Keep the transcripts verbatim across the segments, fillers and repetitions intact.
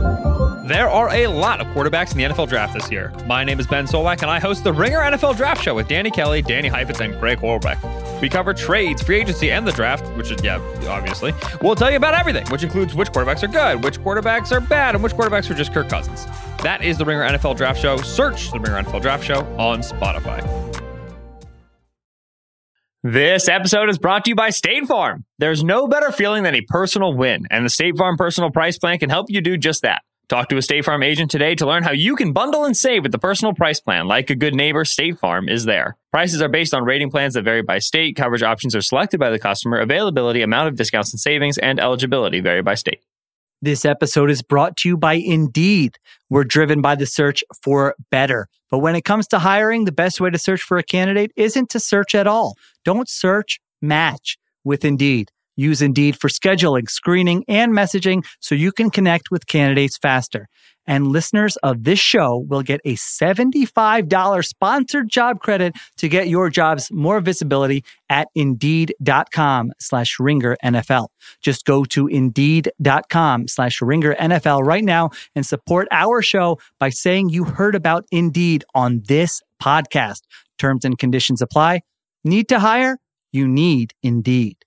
There are a lot of quarterbacks in the N F L draft this year. My name is Ben Solak, and I host the Ringer N F L Draft Show with Danny Kelly, Danny Heifetz, and Greg Horlbeck. We cover trades, free agency, and the draft, which is, yeah, obviously. We'll tell you about everything, which includes which quarterbacks are good, which quarterbacks are bad, and which quarterbacks are just Kirk Cousins. That is the Ringer N F L Draft Show. Search the Ringer N F L Draft Show on Spotify. This episode is brought to you by State Farm. There's no better feeling than a personal win, and the State Farm Personal Price Plan can help you do just that. Talk to a State Farm agent today to learn how you can bundle and save with the personal price plan. Like a good neighbor, State Farm is there. Prices are based on rating plans that vary by state. Coverage options are selected by the customer. Availability, amount of discounts and savings, and eligibility vary by state. This episode is brought to you by Indeed. We're driven by the search for better. But when it comes to hiring, the best way to search for a candidate isn't to search at all. Don't search, match with Indeed. Use Indeed for scheduling, screening, and messaging so you can connect with candidates faster. And listeners of this show will get a seventy-five dollars sponsored job credit to get your jobs more visibility at Indeed.com slash Ringer NFL. Just go to Indeed.com slash Ringer NFL right now and support our show by saying you heard about Indeed on this podcast. Terms and conditions apply. Need to hire? You need Indeed.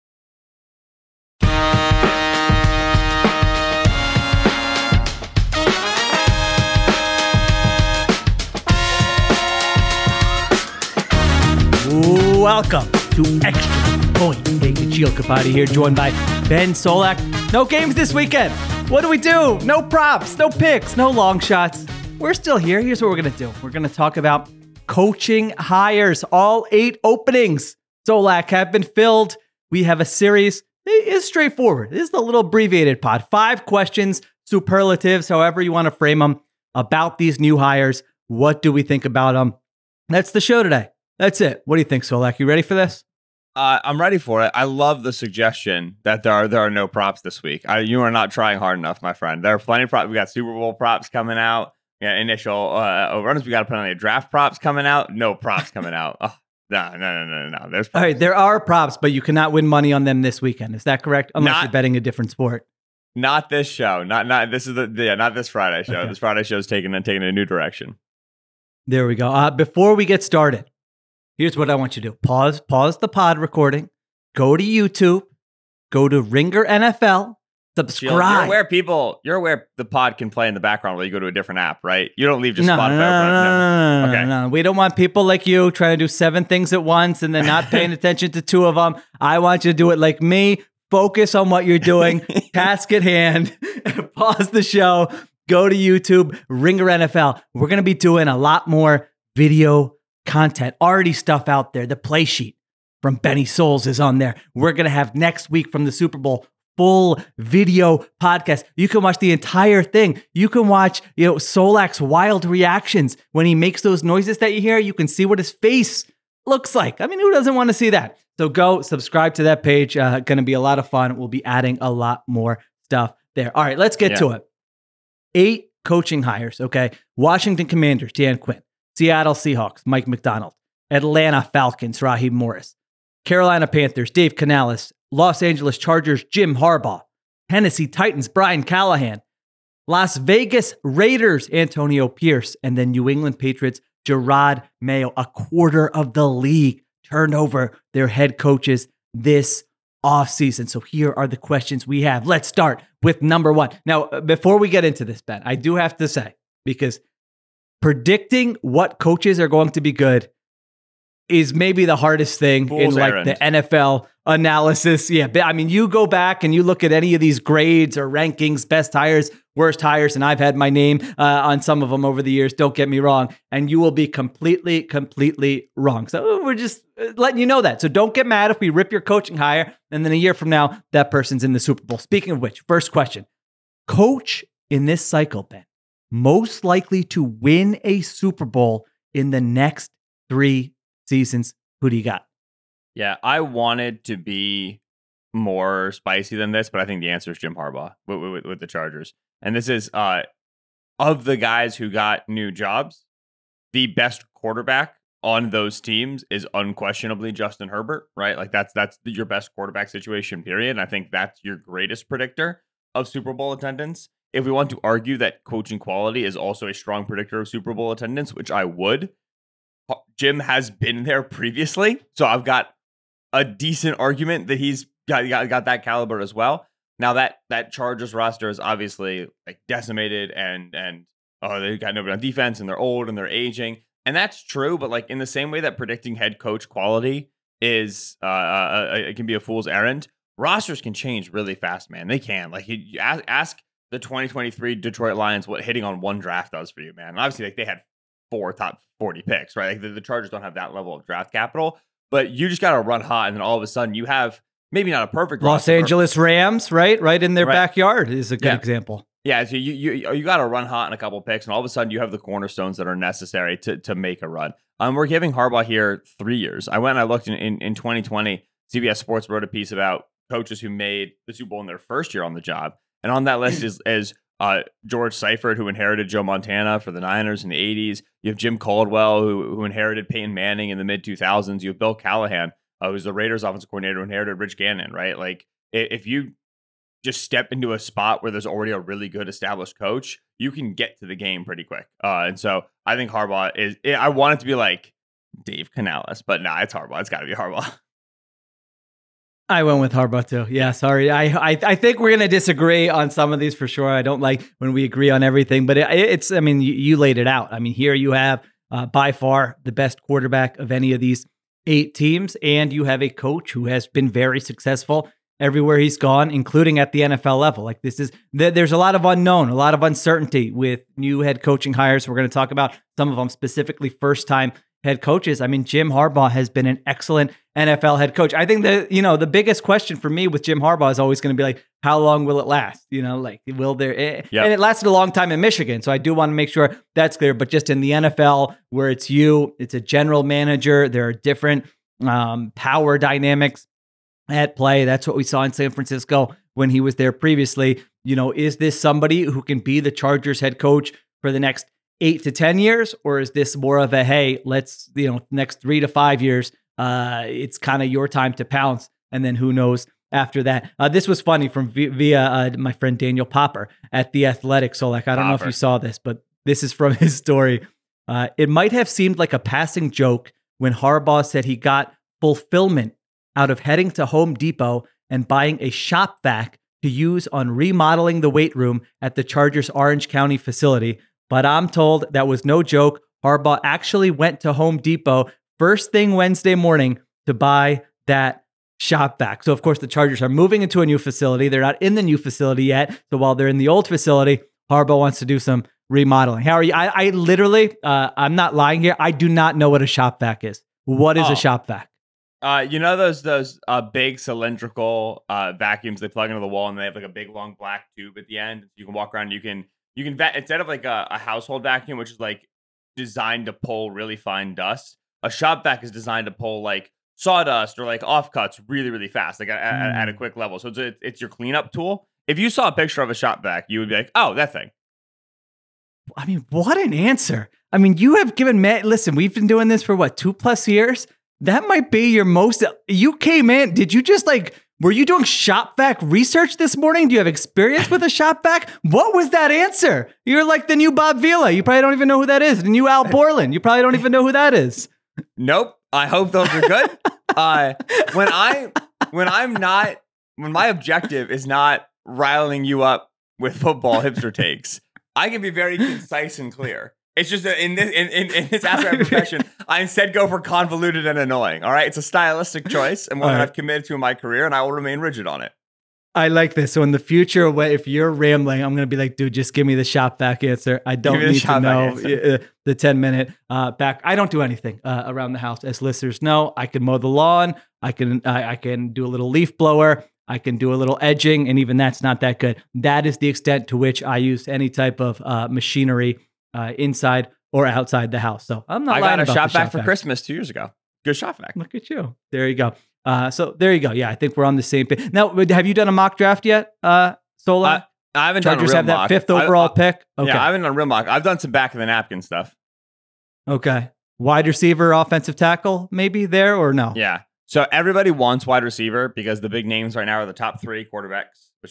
Welcome to Extra Point. Nikhil Kapadi here, joined by Ben Solak. No games this weekend. What do we do? No props, no picks, no long shots. We're still here. Here's what we're going to do. We're going to talk about coaching hires. All eight openings, Solak, have been filled. We have a series. It is straightforward. This is the little abbreviated pod. Five questions, superlatives, however you want to frame them, about these new hires. What do we think about them? That's the show today. That's it. What do you think, Solak? You ready for this? Uh, I'm ready for it. I love the suggestion that there are there are no props this week. I, you are not trying hard enough, my friend. There are plenty of props. We got Super Bowl props coming out. Yeah, initial uh, overruns. We got to put on the draft props coming out. No props coming out. Oh, no, no, no, no, no. There's props. All right. There are props, but you cannot win money on them this weekend. Is that correct? Unless Not- you're betting a different sport. Not this show. Not not this is the yeah. Not this Friday show. Okay. This Friday show is taking taking a new direction. There we go. Uh, before we get started, here's what I want you to do. Pause, pause the pod recording. Go to YouTube. Go to Ringer N F L. Subscribe. You're aware people. You're aware the pod can play in the background while you go to a different app, right? You don't leave just no, Spotify. no, no, open. no, no, no, Okay. no, no. We don't want people like you trying to do seven things at once and then not paying attention to two of them. I want you to do it like me. Focus on what you're doing. Task at hand. Pause the show. Go to YouTube. Ringer N F L. We're going to be doing a lot more video content. Already stuff out there. The play sheet from Benny Souls is on there. We're going to have next week from the Super Bowl full video podcast. You can watch the entire thing. You can watch, you know, Solak's wild reactions when he makes those noises that you hear. You can see what his face looks like. I mean, who doesn't want to see that? So go subscribe to that page. Uh, going to be a lot of fun. We'll be adding a lot more stuff there. All right, let's get Yeah. to it. Eight coaching hires. Okay. Washington Commanders, Dan Quinn. Seattle Seahawks, Mike McDonald. Atlanta Falcons, Raheem Morris. Carolina Panthers, Dave Canales. Los Angeles Chargers, Jim Harbaugh. Tennessee Titans, Brian Callahan. Las Vegas Raiders, Antonio Pierce. And then New England Patriots, Gerard Mayo. A quarter of the league turned over their head coaches this offseason. So here are the questions we have. Let's start with number one. Now, before we get into this, Ben, I do have to say, because predicting what coaches are going to be good is maybe the hardest thing Fool's in like errand. the N F L analysis. Yeah, but I mean, you go back and you look at any of these grades or rankings, best hires, worst hires, and I've had my name uh, on some of them over the years, don't get me wrong, and you will be completely, completely wrong. So we're just letting you know that. So don't get mad if we rip your coaching hire, and then a year from now, that person's in the Super Bowl. Speaking of which, first question. Coach in this cycle, Ben, most likely to win a Super Bowl in the next three seasons. Who do you got? Yeah, I wanted to be more spicy than this, but I think the answer is Jim Harbaugh with, with, with the Chargers. And this is uh, of the guys who got new jobs, the best quarterback on those teams is unquestionably Justin Herbert, right? Like that's that's your best quarterback situation, period. And I think that's your greatest predictor of Super Bowl attendance if we want to argue that coaching quality is also a strong predictor of Super Bowl attendance, which I would, Jim has been there previously. So I've got a decent argument that he's got, got, got that caliber as well. Now that that Chargers roster is obviously like decimated and, and oh, they got nobody on defense and they're old and they're aging. And that's true. But like in the same way that predicting head coach quality is, uh, uh it can be a fool's errand, rosters can change really fast, man. They can. Like you ask, ask the twenty twenty-three Detroit Lions what hitting on one draft does for you, man. And obviously, like they had four top forty picks, right? Like the, the Chargers don't have that level of draft capital, but you just got to run hot, and then all of a sudden you have maybe not a perfect Los roster, Angeles Rams, right? Right in their right. backyard is a good yeah. example. Yeah, so you you you got to run hot in a couple picks, and all of a sudden you have the cornerstones that are necessary to to make a run. Um, we're giving Harbaugh here three years. I went and I looked in, in, in twenty twenty. C B S Sports wrote a piece about coaches who made the Super Bowl in their first year on the job, and on that list is is uh, George Seifert, who inherited Joe Montana for the Niners in the eighties. You have Jim Caldwell, who who inherited Peyton Manning in the mid two thousands. You have Bill Callahan, uh, who's the Raiders offensive coordinator, who inherited Rich Gannon. Right, like if you just step into a spot where there's already a really good established coach, you can get to the game pretty quick. Uh, and so I think Harbaugh is, I want it to be like Dave Canales, but nah, it's Harbaugh. It's got to be Harbaugh. I went with Harbaugh too. Yeah, sorry. I I, I think we're going to disagree on some of these for sure. I don't like when we agree on everything, but it, it's, I mean, you, you laid it out. I mean, here you have uh, by far the best quarterback of any of these eight teams, and you have a coach who has been very successful everywhere he's gone, including at the N F L level. Like this is, there's a lot of unknown, a lot of uncertainty with new head coaching hires. We're going to talk about some of them, specifically first-time head coaches. I mean, Jim Harbaugh has been an excellent N F L head coach. I think that, you know, the biggest question for me with Jim Harbaugh is always going to be like, how long will it last? You know, like, will there, yep. and it lasted a long time in Michigan. So I do want to make sure that's clear, but just in the N F L where it's you, it's a general manager, there are different um, power dynamics at play. That's what we saw in San Francisco when he was there previously. You know, is this somebody who can be the Chargers head coach for the next eight to ten years? Or is this more of a, hey, let's, you know, next three to five years, uh, it's kind of your time to pounce. And then who knows after that. Uh, this was funny from via uh, my friend Daniel Popper at The Athletic. So like, I don't Popper. know if you saw this, but this is from his story. Uh, it might have seemed like a passing joke when Harbaugh said he got fulfillment out of heading to Home Depot and buying a shop vac to use on remodeling the weight room at the Chargers Orange County facility. But I'm told that was no joke. Harbaugh actually went to Home Depot first thing Wednesday morning to buy that shop vac. So of course the Chargers are moving into a new facility. They're not in the new facility yet. So while they're in the old facility, Harbaugh wants to do some remodeling. How are you? I, I literally, uh, I'm not lying here. I do not know what a shop vac is. What is oh. a shop vac? Uh, you know those those uh, big cylindrical uh, vacuums they plug into the wall, and they have like a big long black tube at the end. You can walk around. You can you can va- instead of like a, a household vacuum, which is like designed to pull really fine dust. A shop vac is designed to pull like sawdust or like offcuts really really fast, like at, mm. at a quick level. So it's a, it's your cleanup tool. If you saw a picture of a shop vac, you would be like, oh, that thing. I mean, what an answer. I mean, you have given Matt. Listen, we've been doing this for what two plus years. That might be your most, you came in, did you just like, were you doing shop vac research this morning? Do you have experience with a shop vac? What was that answer? You're like the new Bob Vila. You probably don't even know who that is. The new Al Borland. You probably don't even know who that is. Nope. I hope those are good. uh, when I, when I'm not, when my objective is not riling you up with football hipster takes, I can be very concise and clear. It's just that in this in, in, in this aspect of profession, I instead go for convoluted and annoying. All right, it's a stylistic choice, and one that I've committed to in my career, and I will remain rigid on it. I like this. So in the future, if you're rambling, I'm going to be like, dude, just give me the shop vac answer. I don't need to know the ten minute uh, back. I don't do anything uh, around the house, as listeners know. I can mow the lawn. I can I, I can do a little leaf blower. I can do a little edging, and even that's not that good. That is the extent to which I use any type of uh, machinery. Uh, inside or outside the house. So I'm not I lying got a about shop the vac shop for vac. Christmas two years ago. Good shop vac. Look at you. There you go. Uh, so there you go. Yeah, I think we're on the same page. Now, have you done a mock draft yet, uh, Sola? I, I haven't Chargers done a real have mock. that fifth overall I, I, pick? Okay. Yeah, I haven't done a real mock. I've done some back of the napkin stuff. Okay. Wide receiver, offensive tackle, maybe there or no? Yeah. So everybody wants wide receiver because the big names right now are the top three quarterbacks, which is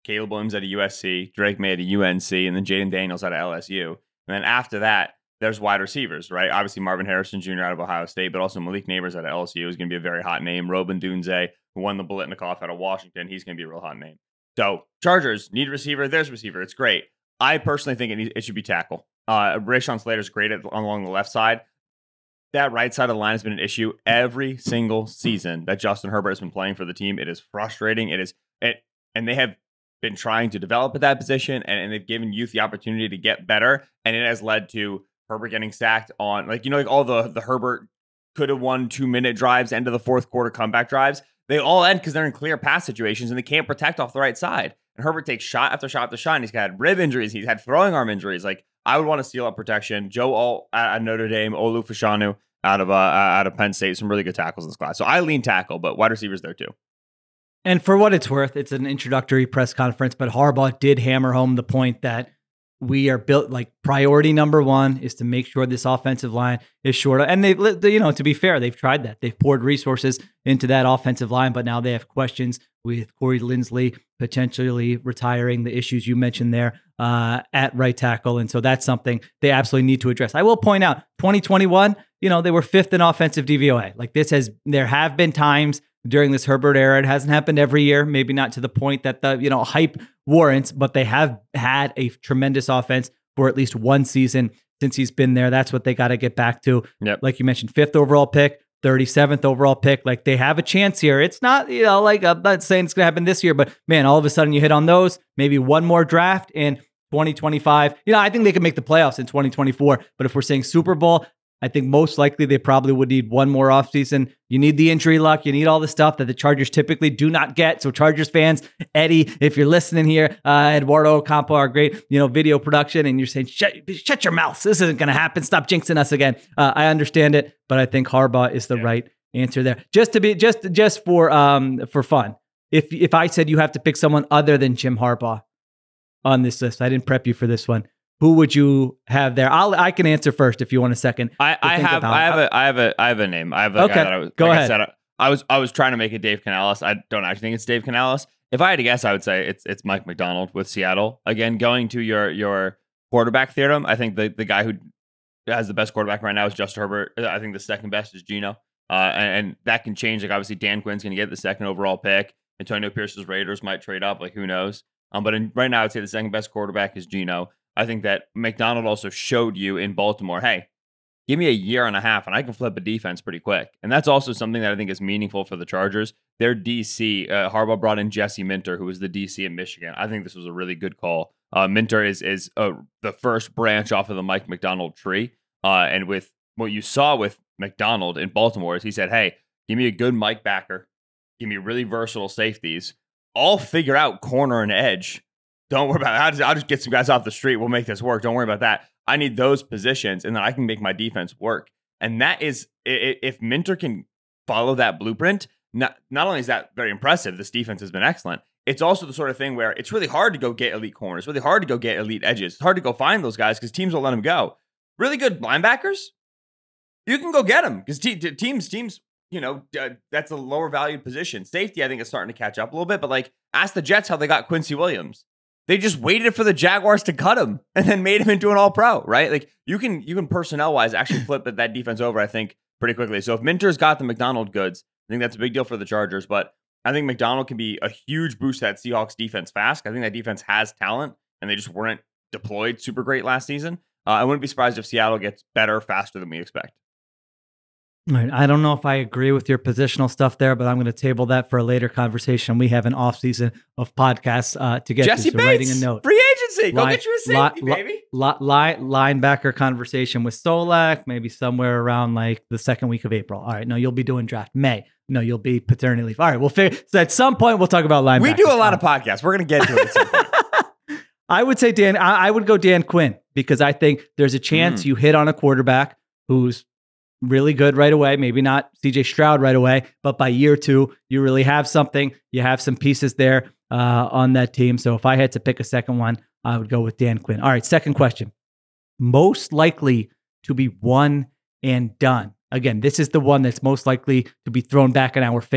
Caleb Williams out of U S C, Drake May out of U N C, and then Jaden Daniels out of L S U. And then after that, there's wide receivers, right? Obviously, Marvin Harrison Junior out of Ohio State, but also Malik Neighbors out of L S U is going to be a very hot name. Robin Dunze, who won the Biletnikoff out of Washington, he's going to be a real hot name. So Chargers need a receiver. There's a receiver. It's great. I personally think it, needs, it should be tackle. Uh, Rashawn Slater's great at, along the left side. That right side of the line has been an issue every single season that Justin Herbert has been playing for the team. It is frustrating. It is, it, and they have been trying to develop at that position, and, and they've given youth the opportunity to get better, and it has led to Herbert getting sacked on, like, you know, like all the, the Herbert could have won two minute drives, end of the fourth quarter comeback drives. They all end because they're in clear pass situations and they can't protect off the right side. And Herbert takes shot after shot after shot. And he's had rib injuries. He's had throwing arm injuries. Like, I would want to seal up protection. Joe Alt at Notre Dame, Olu Fashanu out of uh, out of Penn State, some really good tackles in this class. So I lean tackle, but wide receivers there too. And for what it's worth, it's an introductory press conference, but Harbaugh did hammer home the point that we are built, like, priority number one is to make sure this offensive line is short. And they, you know, to be fair, they've tried that. They've poured resources into that offensive line, but now they have questions with Corey Linsley potentially retiring, the issues you mentioned there uh, at right tackle. And so that's something they absolutely need to address. I will point out twenty twenty-one, you know, they were fifth in offensive D V O A. Like, this has, there have been times during this Herbert era. It hasn't happened every year, maybe not to the point that the, you know, hype warrants, but they have had a tremendous offense for at least one season since he's been there. That's what they got to get back to. Yep. Like you mentioned, fifth overall pick, thirty-seventh overall pick. Like, they have a chance here. It's not, you know, like, I'm not saying it's going to happen this year, but man, all of a sudden you hit on those, maybe one more draft in twenty twenty-five. You know, I think they could make the playoffs in twenty twenty-four, but if we're saying Super Bowl, I think most likely they probably would need one more offseason. You need the injury luck. You need all the stuff that the Chargers typically do not get. So Chargers fans, Eddie, if you're listening here, uh, Eduardo Ocampo, our great, you know, video production, and you're saying, shut, shut your mouth. This isn't going to happen. Stop jinxing us again. Uh, I understand it, but I think Harbaugh is the yeah. right answer there. Just to be, just, just for, um, for fun. If, if I said you have to pick someone other than Jim Harbaugh on this list, I didn't prep you for this one. Who would you have there? I'll I can answer first if you want a second. I, I have I have a I have a I have a name. I have a okay. guy that I was Go like ahead. I, said, I was I was trying to make it Dave Canales. I don't actually think it's Dave Canales. If I had to guess, I would say it's it's Mike McDonald with Seattle. Again, going to your your quarterback theorem, I think the, the guy who has the best quarterback right now is Justin Herbert. I think the second best is Geno. Uh, and, and that can change. Like, obviously Dan Quinn's going to get the second overall pick. Antonio Pierce's Raiders might trade up. Like, who knows? Um, but in, right now, I'd say the second best quarterback is Geno. I think that McDonald also showed you in Baltimore, hey, give me a year and a half and I can flip a defense pretty quick. And that's also something that I think is meaningful for the Chargers. Their D C, uh, Harbaugh brought in Jesse Minter, who was the D C in Michigan. I think this was a really good call. Uh, Minter is is uh, the first branch off of the Mike McDonald tree. Uh, and with what you saw with McDonald in Baltimore is he said, hey, give me a good Mike backer. Give me really versatile safeties. I'll figure out corner and edge. Don't worry about it. I'll just, I'll just get some guys off the street. We'll make this work. Don't worry about that. I need those positions, and then I can make my defense work. And that is, if Minter can follow that blueprint, not, not only is that very impressive, this defense has been excellent, it's also the sort of thing where it's really hard to go get elite corners. It's really hard to go get elite edges. It's hard to go find those guys because teams will let them go. Really good linebackers, you can go get them because te- te- teams, teams, you know, uh, that's a lower valued position. Safety, I think, is starting to catch up a little bit, but like, ask the Jets how they got Quincy Williams. They just waited for the Jaguars to cut him and then made him into an all-pro, right? Like, you can you can personnel-wise actually flip that, that defense over, I think, pretty quickly. So if Minter's got the McDonald goods, I think that's a big deal for the Chargers. But I think McDonald can be a huge boost to that Seahawks defense fast. I think that defense has talent, and they just weren't deployed super great last season. Uh, I wouldn't be surprised if Seattle gets better faster than we expect. All right. I don't know if I agree with your positional stuff there, but I'm going to table that for a later conversation. We have an off season of podcasts uh, to get Jesse to. So Bates, writing a note. Free agency. Go Line, get you a safety, li, baby. Li, li, linebacker conversation with Solak, maybe somewhere around like the second week of April. All right. No, you'll be doing draft. May. No, you'll be paternity leave. All right. We'll figure. So at some point, we'll talk about linebackers. We do a lot of podcasts. We're going to get to it at some point. I would say Dan, I, I would go Dan Quinn because I think there's a chance mm. you hit on a quarterback who's really good right away. Maybe not C J Stroud right away, but by year two, you really have something. You have some pieces there uh, on that team. So if I had to pick a second one, I would go with Dan Quinn. All right, second question. Most likely to be one and done. Again, this is the one that's most likely to be thrown back in our face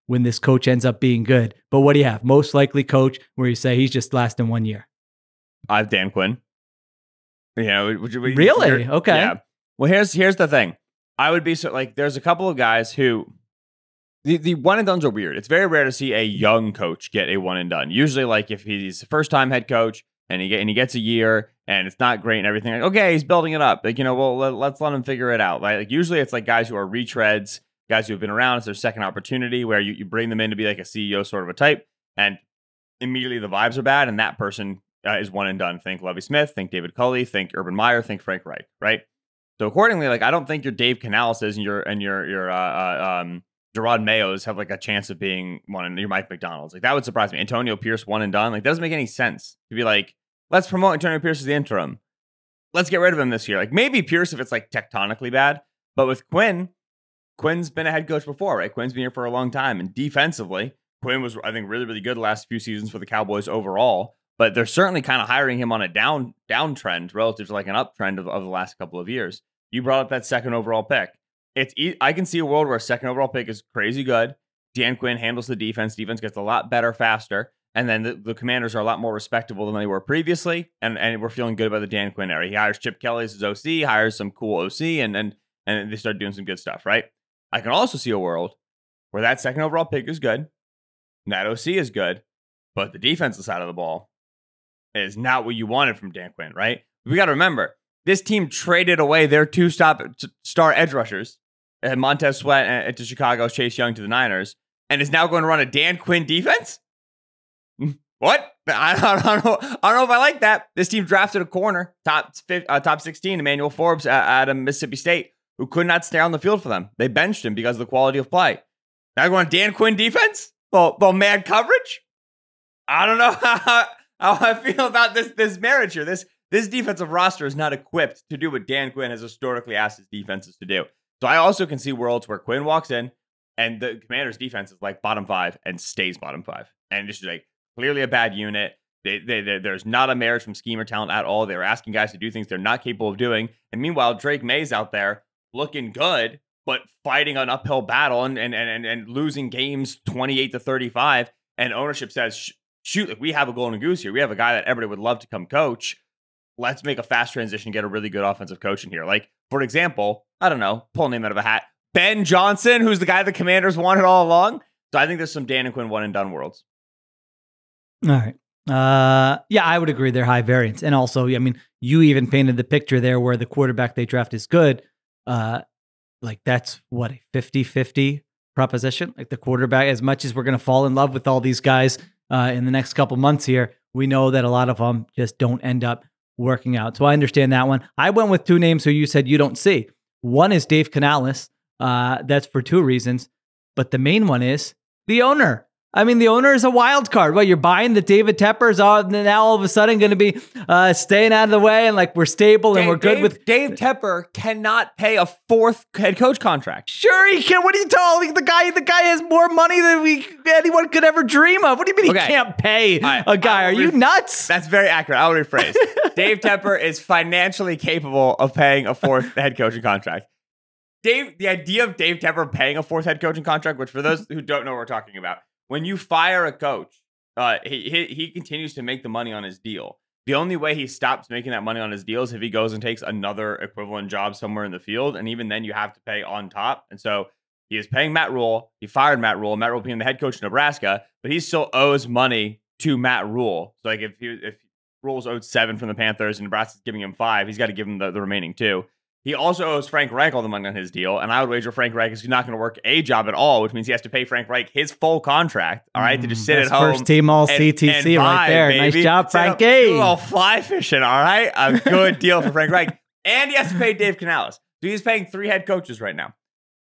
when this coach ends up being good. But what do you have? Most likely coach where you say he's just lasting one year. I have Dan Quinn. You know, would you, would you, really? Okay. Yeah. Well, here's here's the thing. I would be so like, there's a couple of guys who the, the one and dones are weird. It's very rare to see a young coach get a one and done. Usually, like if he's the first time head coach and he get and he gets a year and it's not great and everything, like okay, he's building it up. Like you know, well let, let's let him figure it out. Like, like usually it's like guys who are retreads, guys who have been around. It's their second opportunity where you, you bring them in to be like a C E O sort of a type, and immediately the vibes are bad, and that person uh, is one and done. Think Lovie Smith, think David Culley, think Urban Meyer, think Frank Reich, right? So accordingly, like I don't think your Dave Canaleses and your and your your uh, uh, um, Gerard Mayos have like a chance of being one, and your Mike McDonald's. Like that would surprise me. Antonio Pierce one and done. Like that doesn't make any sense to be like, let's promote Antonio Pierce as the interim. Let's get rid of him this year. Like maybe Pierce if it's like tectonically bad, but with Quinn, Quinn's been a head coach before, right? Quinn's been here for a long time, and defensively, Quinn was I think really really good the last few seasons for the Cowboys overall. But they're certainly kind of hiring him on a down downtrend relative to like an uptrend of, of the last couple of years. You brought up that second overall pick. It's I can see a world where a second overall pick is crazy good. Dan Quinn handles the defense. Defense gets a lot better faster. And then the, the Commanders are a lot more respectable than they were previously. And, and we're feeling good about the Dan Quinn era. He hires Chip Kelly as his O C, hires some cool O C, and, and, and they start doing some good stuff, right? I can also see a world where that second overall pick is good. And that O C is good. But the defensive side of the ball is not what you wanted from Dan Quinn, right? We got to remember, this team traded away their two stop, star edge rushers, and Montez Sweat and, to Chicago, Chase Young to the Niners, and is now going to run a Dan Quinn defense? What? I don't, I don't know. I don't know if I like that. This team drafted a corner, top uh, top sixteen, Emmanuel Forbes out of Mississippi State, who could not stay on the field for them. They benched him because of the quality of play. Now going to Dan Quinn defense? Well, well, mad coverage? I don't know how... How I feel about this this marriage here. This this defensive roster is not equipped to do what Dan Quinn has historically asked his defenses to do. So I also can see worlds where Quinn walks in and the Commanders' defense is like bottom five and stays bottom five. And it's just like clearly a bad unit. They, they, they, there's not a marriage from scheme or talent at all. They're asking guys to do things they're not capable of doing. And meanwhile, Drake May's out there looking good, but fighting an uphill battle and and and, and losing games twenty-eight to thirty-five. And ownership says, shoot, like we have a golden goose here. We have a guy that everybody would love to come coach. Let's make a fast transition, get a really good offensive coach in here. Like, for example, I don't know, pull a name out of a hat. Ben Johnson, who's the guy the Commanders wanted all along. So I think there's some Dan and Quinn one and done worlds. All right. Uh, yeah, I would agree they're high variance. And also, I mean, you even painted the picture there where the quarterback they draft is good. Uh, like that's what, a fifty-fifty proposition? Like the quarterback, as much as we're going to fall in love with all these guys Uh, in the next couple months here, we know that a lot of them just don't end up working out. So I understand that one. I went with two names who you said you don't see. One is Dave Canales. Uh, that's for two reasons. But the main one is the owner. I mean, the owner is a wild card. Well, you're buying the David Teppers all, now all of a sudden going to be uh, staying out of the way and like we're stable and Dave, we're good Dave, with... Dave Tepper cannot pay a fourth head coach contract. Sure he can. What are you telling? The guy The guy has more money than we anyone could ever dream of. What do you mean okay. he can't pay I, a guy? Are you ref- nuts? That's very accurate. I'll rephrase. Dave Tepper is financially capable of paying a fourth head coaching contract. Dave, the idea of Dave Tepper paying a fourth head coaching contract, which for those who don't know what we're talking about, when you fire a coach, uh, he, he he continues to make the money on his deal. The only way he stops making that money on his deal is if he goes and takes another equivalent job somewhere in the field, and even then you have to pay on top. And so he is paying Matt Rule. He fired Matt Rule. Matt Rule being the head coach of Nebraska, but he still owes money to Matt Rule. So like if he, if Rule's owed seven from the Panthers and Nebraska's giving him five, he's got to give him the, the remaining two. He also owes Frank Reich all the money on his deal, and I would wager Frank Reich is not going to work a job at all, which means he has to pay Frank Reich his full contract, all right, mm, to just sit That's at home. First team all C T C and right vibe, there. Baby. Nice job, Frankie. A little fly fishing, all right? A good deal for Frank Reich. And he has to pay Dave Canales. So he's paying three head coaches right now.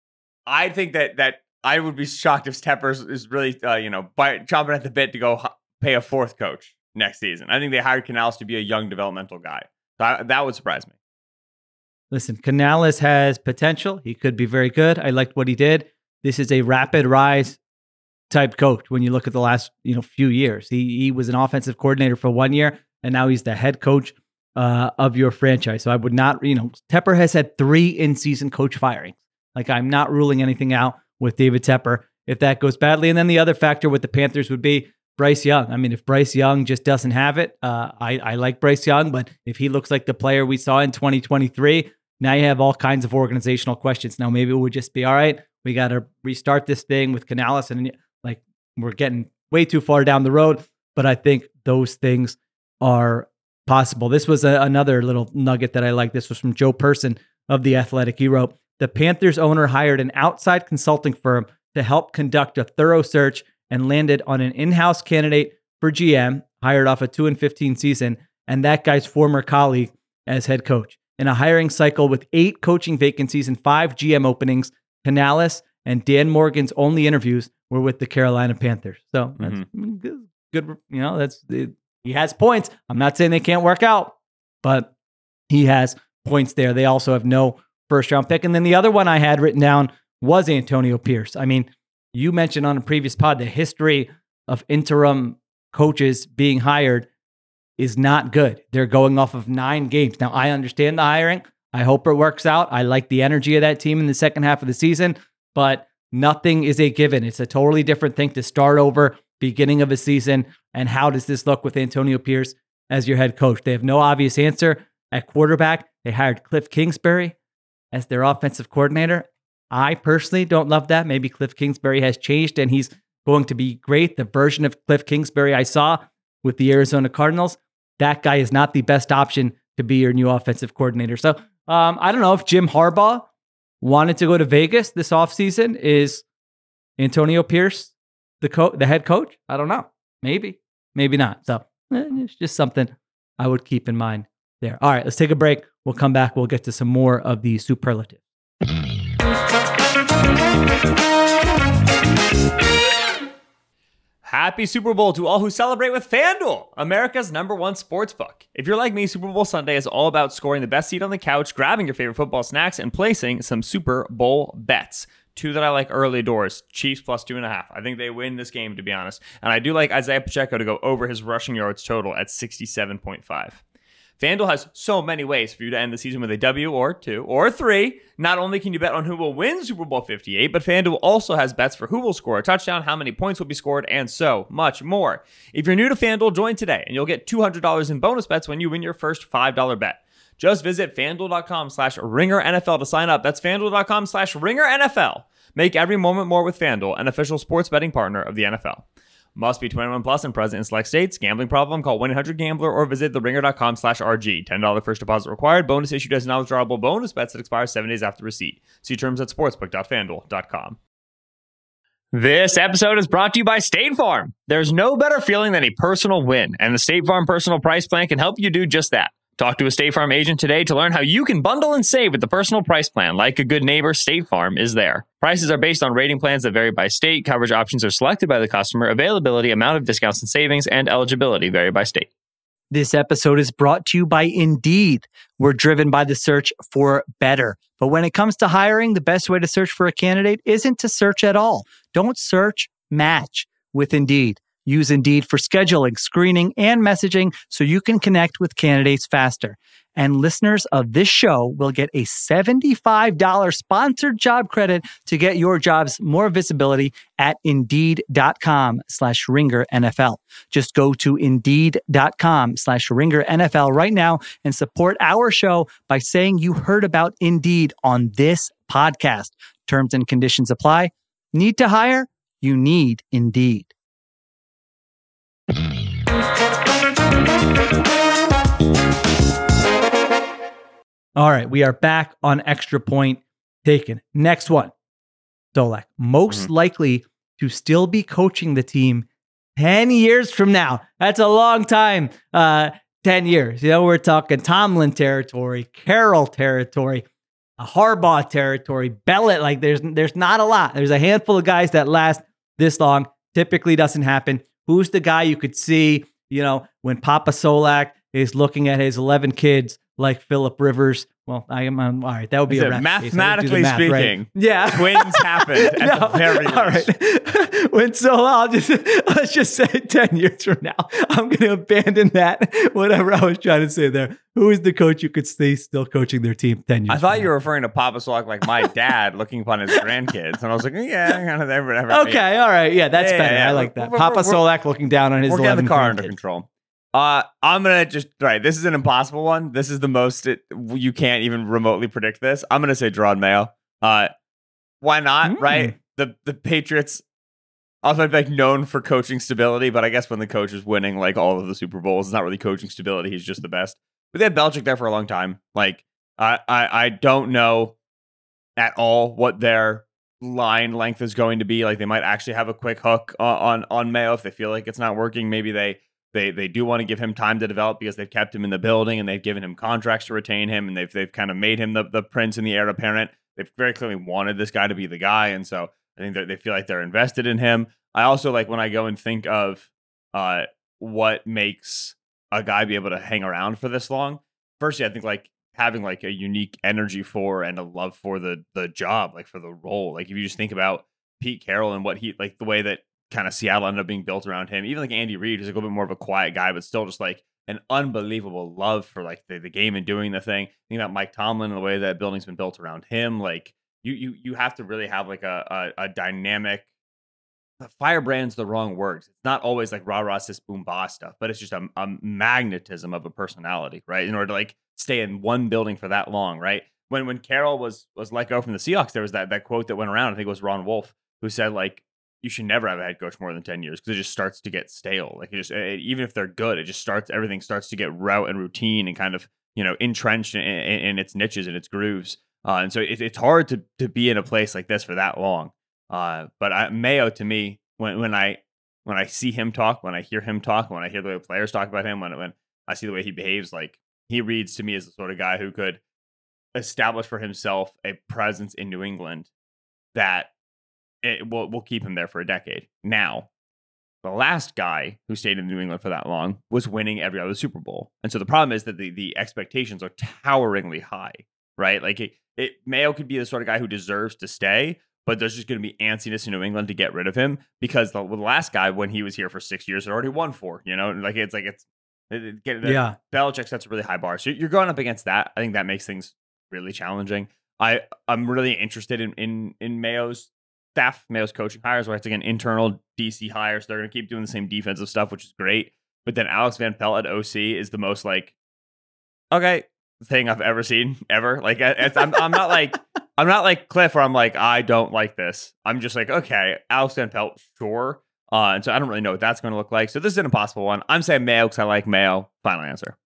I think that that I would be shocked if Tepper is really, uh, you know, by, chomping at the bit to go h- pay a fourth coach next season. I think they hired Canales to be a young developmental guy. So I, that would surprise me. Listen, Canales has potential. He could be very good. I liked what he did. This is a rapid rise type coach when you look at the last you know few years. He he was an offensive coordinator for one year, and now he's the head coach uh, of your franchise. So I would not, you know, Tepper has had three in-season coach firings. Like I'm not ruling anything out with David Tepper. if that goes badly. And then the other factor with the Panthers would be Bryce Young. I mean, if Bryce Young just doesn't have it, uh, I, I like Bryce Young, but if he looks like the player we saw in twenty twenty-three, now you have all kinds of organizational questions. Now, maybe it would just be, all right, we got to restart this thing with Canales, and like we're getting way too far down the road. But I think those things are possible. This was a, another little nugget that I like. This was from Joe Person of The Athletic. He wrote, the Panthers owner hired an outside consulting firm to help conduct a thorough search and landed on an in-house candidate for G M, hired off a two and fifteen season, and that guy's former colleague as head coach. In a hiring cycle with eight coaching vacancies and five G M openings, Canales and Dan Morgan's only interviews were with the Carolina Panthers. So that's mm-hmm. good, good. You know, that's it, he has points. I'm not saying they can't work out, but he has points there. They also have no first round pick. And then the other one I had written down was Antonio Pierce. I mean, you mentioned on a previous pod, the history of interim coaches being hired is not good. They're going off of nine games. Now, I understand the hiring. I hope it works out. I like the energy of that team in the second half of the season, but nothing is a given. It's a totally different thing to start over beginning of a season. And how does this look with Antonio Pierce as your head coach? They have no obvious answer at quarterback. They hired Cliff Kingsbury as their offensive coordinator. I personally don't love that. Maybe Cliff Kingsbury has changed and he's going to be great. The version of Cliff Kingsbury I saw with the Arizona Cardinals, that guy is not the best option to be your new offensive coordinator. So um, I don't know if Jim Harbaugh wanted to go to Vegas this offseason. Is Antonio Pierce the co- the head coach? I don't know. Maybe, maybe not. So eh, it's just something I would keep in mind there. All right, let's take a break. We'll come back. We'll get to some more of the superlative. Happy Super Bowl to all who celebrate with FanDuel, America's number one sportsbook. If you're like me, Super Bowl Sunday is all about scoring the best seat on the couch, grabbing your favorite football snacks, and placing some Super Bowl bets. Two that I like early doors, Chiefs plus two and a half. I think they win this game, to be honest. And I do like Isaiah Pacheco to go over his rushing yards total at sixty-seven point five. FanDuel has so many ways for you to end the season with a W or two or three. Not only can you bet on who will win Super Bowl fifty-eight, but FanDuel also has bets for who will score a touchdown, how many points will be scored, and so much more. If you're new to FanDuel, join today, and you'll get two hundred dollars in bonus bets when you win your first five dollars bet. Just visit FanDuel.com slash Ringer NFL to sign up. That's FanDuel.com slash Ringer NFL. Make every moment more with FanDuel, an official sports betting partner of the N F L. Must be twenty-one plus and present in select states. Gambling problem? Call one eight hundred gambler or visit the ringer dot com slash R G. ten dollars first deposit required. Bonus issued as non-withdrawable bonus bets that expire seven days after receipt. See terms at sportsbook dot fanduel dot com. This episode is brought to you by State Farm. There's no better feeling than a personal win, and the State Farm Personal Price Plan can help you do just that. Talk to a State Farm agent today to learn how you can bundle and save with the personal price plan. Like a good neighbor, State Farm is there. Prices are based on rating plans that vary by state. Coverage options are selected by the customer. Availability, amount of discounts and savings, and eligibility vary by state. This episode is brought to you by Indeed. We're driven by the search for better. But when it comes to hiring, the best way to search for a candidate isn't to search at all. Don't search, match with Indeed. Use Indeed for scheduling, screening, and messaging so you can connect with candidates faster. And listeners of this show will get a seventy-five dollars sponsored job credit to get your jobs more visibility at Indeed.com slash Ringer NFL. Just go to Indeed.com slash Ringer NFL right now and support our show by saying you heard about Indeed on this podcast. Terms and conditions apply. Need to hire? You need Indeed. All right, we are back on Extra Point Taken. Next one, Dolak, most mm-hmm. likely to still be coaching the team ten years from now. That's a long time, uh, ten years. You know, we're talking Tomlin territory, Carroll territory, Harbaugh territory, Bellet. Like there's, there's not a lot. There's a handful of guys that last this long. Typically doesn't happen. Who's the guy you could see, you know, when Papa Solak is looking at his eleven kids like Phillip Rivers. Well, I am um, all right. That would be Is a it ref mathematically math, speaking. Right? Yeah, twins happened at no, the very least. All right. When so I'll just let's just say ten years from now, I'm going to abandon that. Whatever I was trying to say there. Who is the coach who could stay still coaching their team ten years? I thought from you now? were referring to Papa Solak like my dad looking upon his grandkids, and I was like, yeah, kind of there, whatever. Okay, all right, yeah, that's Yeah, better. yeah, I like we're- that. we're- Papa we're- Solak looking down on his We're getting the eleven car under grandkids. control. Uh, I'm gonna just right. This is an impossible one. This is the most it, you can't even remotely predict this. I'm gonna say Gerard Mayo. Uh, why not? Mm. Right. The the Patriots also like known for coaching stability, but I guess when the coach is winning like all of the Super Bowls, it's not really coaching stability. He's just the best. But they had Belichick there for a long time. Like I I, I don't know at all what their line length is going to be. Like they might actually have a quick hook on on, on Mayo if they feel like it's not working. Maybe they. They they do want to give him time to develop because they've kept him in the building and they've given him contracts to retain him and they've they've kind of made him the, the prince and the heir apparent. They've very clearly wanted this guy to be the guy, and so I think that they feel like they're invested in him. I also like when I go and think of uh, what makes a guy be able to hang around for this long. Firstly, I think like having like a unique energy for and a love for the the job, like for the role. Like if you just think about Pete Carroll and what he like the way that kind of Seattle ended up being built around him. Even like Andy Reid, who's like a little bit more of a quiet guy, but still just like an unbelievable love for like the, the game and doing the thing. Think about Mike Tomlin and the way that building's been built around him. Like you you you have to really have like a a, a dynamic. Firebrand's the wrong words. It's not always like rah rah sis boom bah stuff, but it's just a, a magnetism of a personality, right? In order to like stay in one building for that long, right? When when Carroll was was let go from the Seahawks, there was that that quote that went around. I think it was Ron Wolf who said like, you should never have a head coach more than ten years because it just starts to get stale. Like it just, it, even if they're good, it just starts, everything starts to get route and routine and kind of, you know, entrenched in, in, in its niches and its grooves. Uh, and so it, it's hard to to be in a place like this for that long. Uh, but I, Mayo to me, when when I when I see him talk, when I hear him talk, when I hear the way players talk about him, when when I see the way he behaves, like he reads to me as the sort of guy who could establish for himself a presence in New England that it will will keep him there for a decade. Now, the last guy who stayed in New England for that long was winning every other Super Bowl. And so the problem is that the, the expectations are toweringly high, right? Like it, it Mayo could be the sort of guy who deserves to stay, but there's just going to be antsiness in New England to get rid of him because the, the last guy, when he was here for six years, had already won four, you know, like it's like it's, it, it, Yeah. Belichick sets a really high bar. So you're going up against that. I think that makes things really challenging. I, I'm really interested in, in, in Mayo's staff, Mayo's coaching hires, where it's again internal D C hires. They're going to keep doing the same defensive stuff, which is great. But then Alex Van Pelt at O C is the most like, okay, thing I've ever seen ever. Like it's, I'm, I'm not like I'm not like Cliff where I'm like I don't like this. I'm just like okay, Alex Van Pelt, sure. Uh, and so I don't really know what that's going to look like. So this is an impossible one. I'm saying Mayo because I like Mayo. Final answer.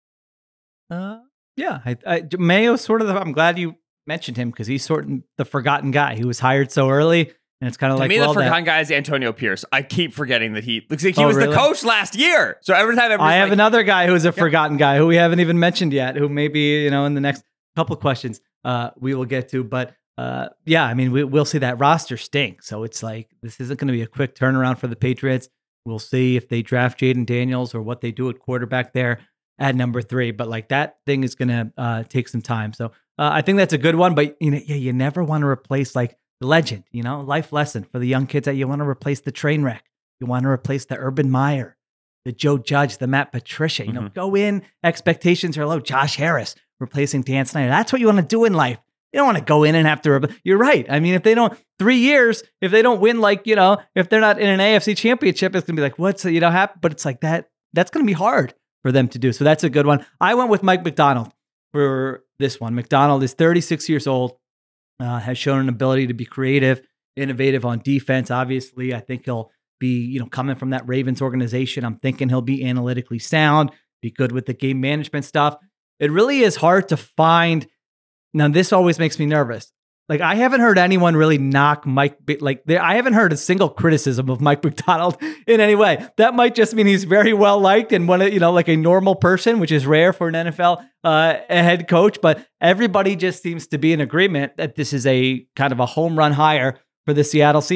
Uh, yeah, I, I, Mayo sort of. The, I'm glad you mentioned him because he's sort of the forgotten guy. He was hired so early, and it's kind of To like me, well, the forgotten that, guy is Antonio Pierce. I keep forgetting that he looks like he Oh, was really? the coach last year. So every time I have like, another guy who's a forgotten guy who we haven't even mentioned yet. Who maybe you know in the next couple questions uh, we will get to. But uh, yeah, I mean we, we'll see that roster stink. So it's like this isn't going to be a quick turnaround for the Patriots. We'll see if they draft Jaden Daniels or what they do at quarterback there at number three. But like that thing is going to uh, take some time. So uh, I think that's a good one. But you know, yeah, you never want to replace like the legend. You know, life lesson for the young kids that you want to replace the train wreck. You want to replace the Urban Meyer, the Joe Judge, the Matt Patricia. You know, Mhm. go in, expectations are low. Josh Harris replacing Dan Snyder. That's what you want to do in life. You don't want to go in and have to. Re- You're right. I mean, if they don't three years, if they don't win, like you know, if they're not in an A F C championship, it's gonna be like what's you know happen. But it's like that. That's gonna be hard for them to do. So that's a good one. I went with Mike Macdonald for this one. Macdonald is thirty-six years old. Uh, has shown an ability to be creative, innovative on defense. Obviously, I think he'll be, you know, coming from that Ravens organization. I'm thinking he'll be analytically sound, be good with the game management stuff. It really is hard to find. Now, this always makes me nervous. Like, I haven't heard anyone really knock Mike. Like, there, I haven't heard a single criticism of Mike Macdonald in any way. That might just mean he's very well liked and one, of, you know, like a normal person, which is rare for an N F L uh, head coach. But everybody just seems to be in agreement that this is a kind of a home run hire for the Seattle Seahawks.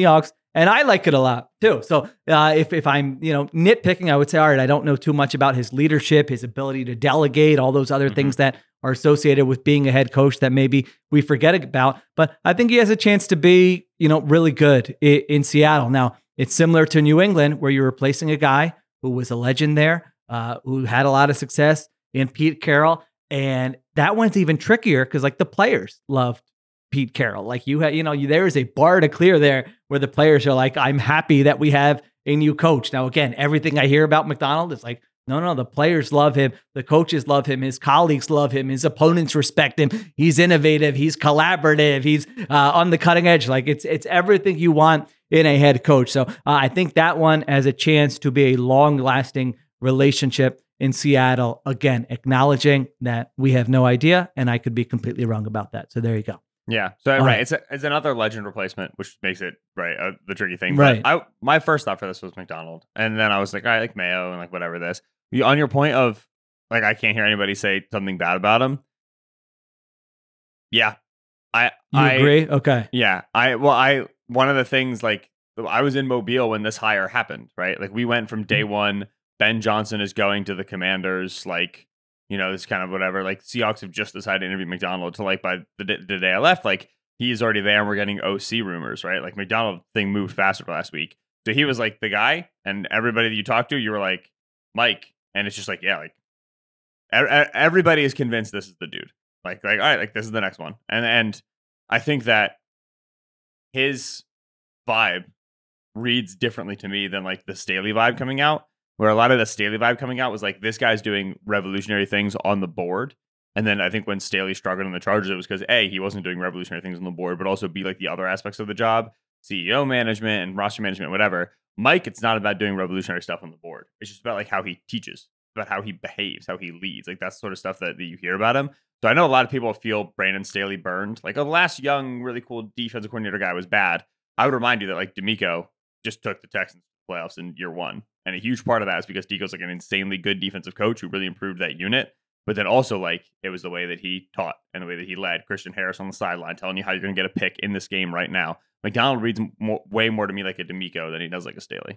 And I like it a lot too. So uh, if, if I'm, you know, nitpicking, I would say, all right, I don't know too much about his leadership, his ability to delegate, all those other mm-hmm. things that are associated with being a head coach that maybe we forget about. But I think he has a chance to be, you know, really good in, in Seattle. Now, it's similar to New England, where you're replacing a guy who was a legend there, uh, who had a lot of success in Pete Carroll. And that one's even trickier because like the players loved Pete Carroll. Like you had, you know, you, there is a bar to clear there where the players are like, I'm happy that we have a new coach. Now, again, everything I hear about Macdonald is like, no, no, the players love him. The coaches love him. His colleagues love him. His opponents respect him. He's innovative. He's collaborative. He's uh, on the cutting edge. Like it's, it's everything you want in a head coach. So uh, I think that one has a chance to be a long lasting relationship in Seattle. Again, acknowledging that we have no idea and I could be completely wrong about that. So there you go. Yeah. So, right. right. It's a, it's another legend replacement, which makes it, right, uh, the tricky thing. Right. But I, my first thought for this was Macdonald. And then I was like, I like Mayo and like whatever this. You, on your point of, like, I can't hear anybody say something bad about him. Yeah. I You I, agree? Okay. Yeah. I, well, I, one of the things, like, I was in Mobile when this hire happened, right? Like, we went from day one, Ben Johnson is going to the Commanders, like, you know, this kind of whatever. Like, Seahawks have just decided to interview Macdonald to, like, by the, d- the day I left, like, he's already there and we're getting O C rumors, right? Like, Macdonald thing moved faster last week. So he was, like, the guy, and everybody that you talked to, you were like, Mike. And it's just like, yeah, like, er- everybody is convinced this is the dude. Like, like, all right, like, this is the next one. And, and I think that his vibe reads differently to me than, like, the Staley vibe coming out. Where a lot of the Staley vibe coming out was like, this guy's doing revolutionary things on the board. And then I think when Staley struggled in the Chargers, it was because A, he wasn't doing revolutionary things on the board, but also B, like the other aspects of the job, C E O management and roster management, whatever. Mike, it's not about doing revolutionary stuff on the board. It's just about like how he teaches, about how he behaves, how he leads. Like that's sort of stuff that, that you hear about him. So I know a lot of people feel Brandon Staley burned. Like, oh, the last young, really cool defensive coordinator guy was bad. I would remind you that like DeMeco just took the Texans to playoffs in year one. And a huge part of that is because Deco's like an insanely good defensive coach who really improved that unit. But then also, like, it was the way that he taught and the way that he led. Christian Harris on the sideline telling you how you're going to get a pick in this game right now. Macdonald reads more, way more to me like a DeMeco than he does like a Staley.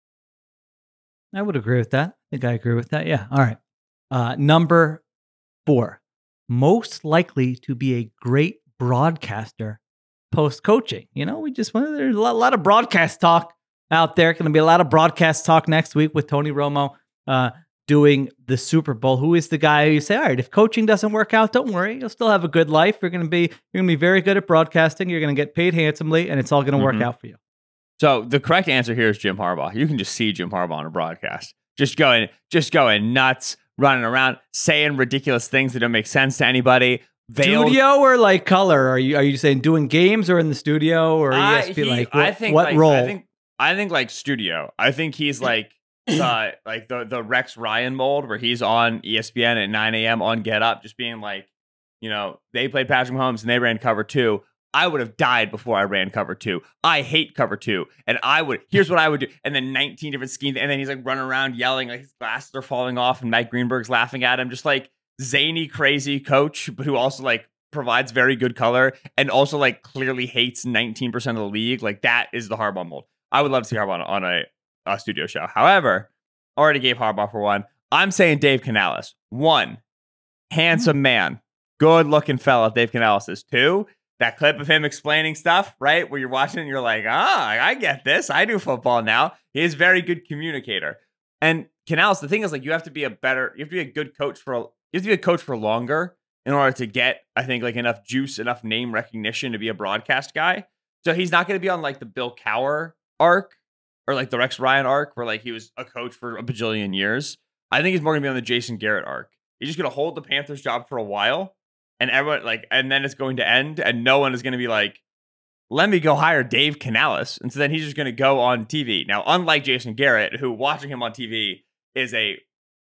I would agree with that. I think I agree with that. Yeah. All right. Uh, number four, most likely to be a great broadcaster post-coaching. You know, we just, well, there's a lot, a lot of broadcast talk out there. Going to be a lot of broadcast talk next week with Tony Romo uh, doing the Super Bowl. Who is the guy who you say, all right, if coaching doesn't work out, don't worry, you'll still have a good life. You're going to be you're going to be very good at broadcasting. You're going to get paid handsomely, and it's all going to mm-hmm. work out for you. So the correct answer here is Jim Harbaugh. You can just see Jim Harbaugh on a broadcast, just going, just going nuts, running around, saying ridiculous things that don't make sense to anybody. Veiled. Studio or like color? Are you are you saying doing games or in the studio or E S P? Uh, he, like what, I think what like, role? I think I think like studio. I think he's like the like the the Rex Ryan mold where he's on E S P N at nine a.m. on Get Up, just being like, you know, they played Patrick Mahomes and they ran cover two. I would have died before I ran cover two. I hate cover two. And I would, here's what I would do. And then nineteen different schemes. And then he's like running around yelling, like his glasses are falling off. And Mike Greenberg's laughing at him. Just like zany, crazy coach, but who also like provides very good color and also like clearly hates nineteen percent of the league. Like that is the Harbaugh mold. I would love to see Harbaugh on, on a, a studio show. However, already gave Harbaugh for one. I'm saying Dave Canales. One, handsome man. Good looking fella, Dave Canales is. Two, that clip of him explaining stuff, right? Where you're watching and you're like, ah, I get this. I do football now. He is a very good communicator. And Canales, the thing is, like, you have to be a better, you have to be a good coach for, you have to be a coach for longer in order to get, I think, like enough juice, enough name recognition to be a broadcast guy. So he's not going to be on like the Bill Cowher arc or like the Rex Ryan arc where like he was a coach for a bajillion years. I think he's more going to be on the Jason Garrett arc. He's just going to hold the Panthers job for a while. And everyone like, and then it's going to end, and no one is going to be like, "Let me go hire Dave Canales." And so then he's just going to go on T V. Now, unlike Jason Garrett, who watching him on T V is a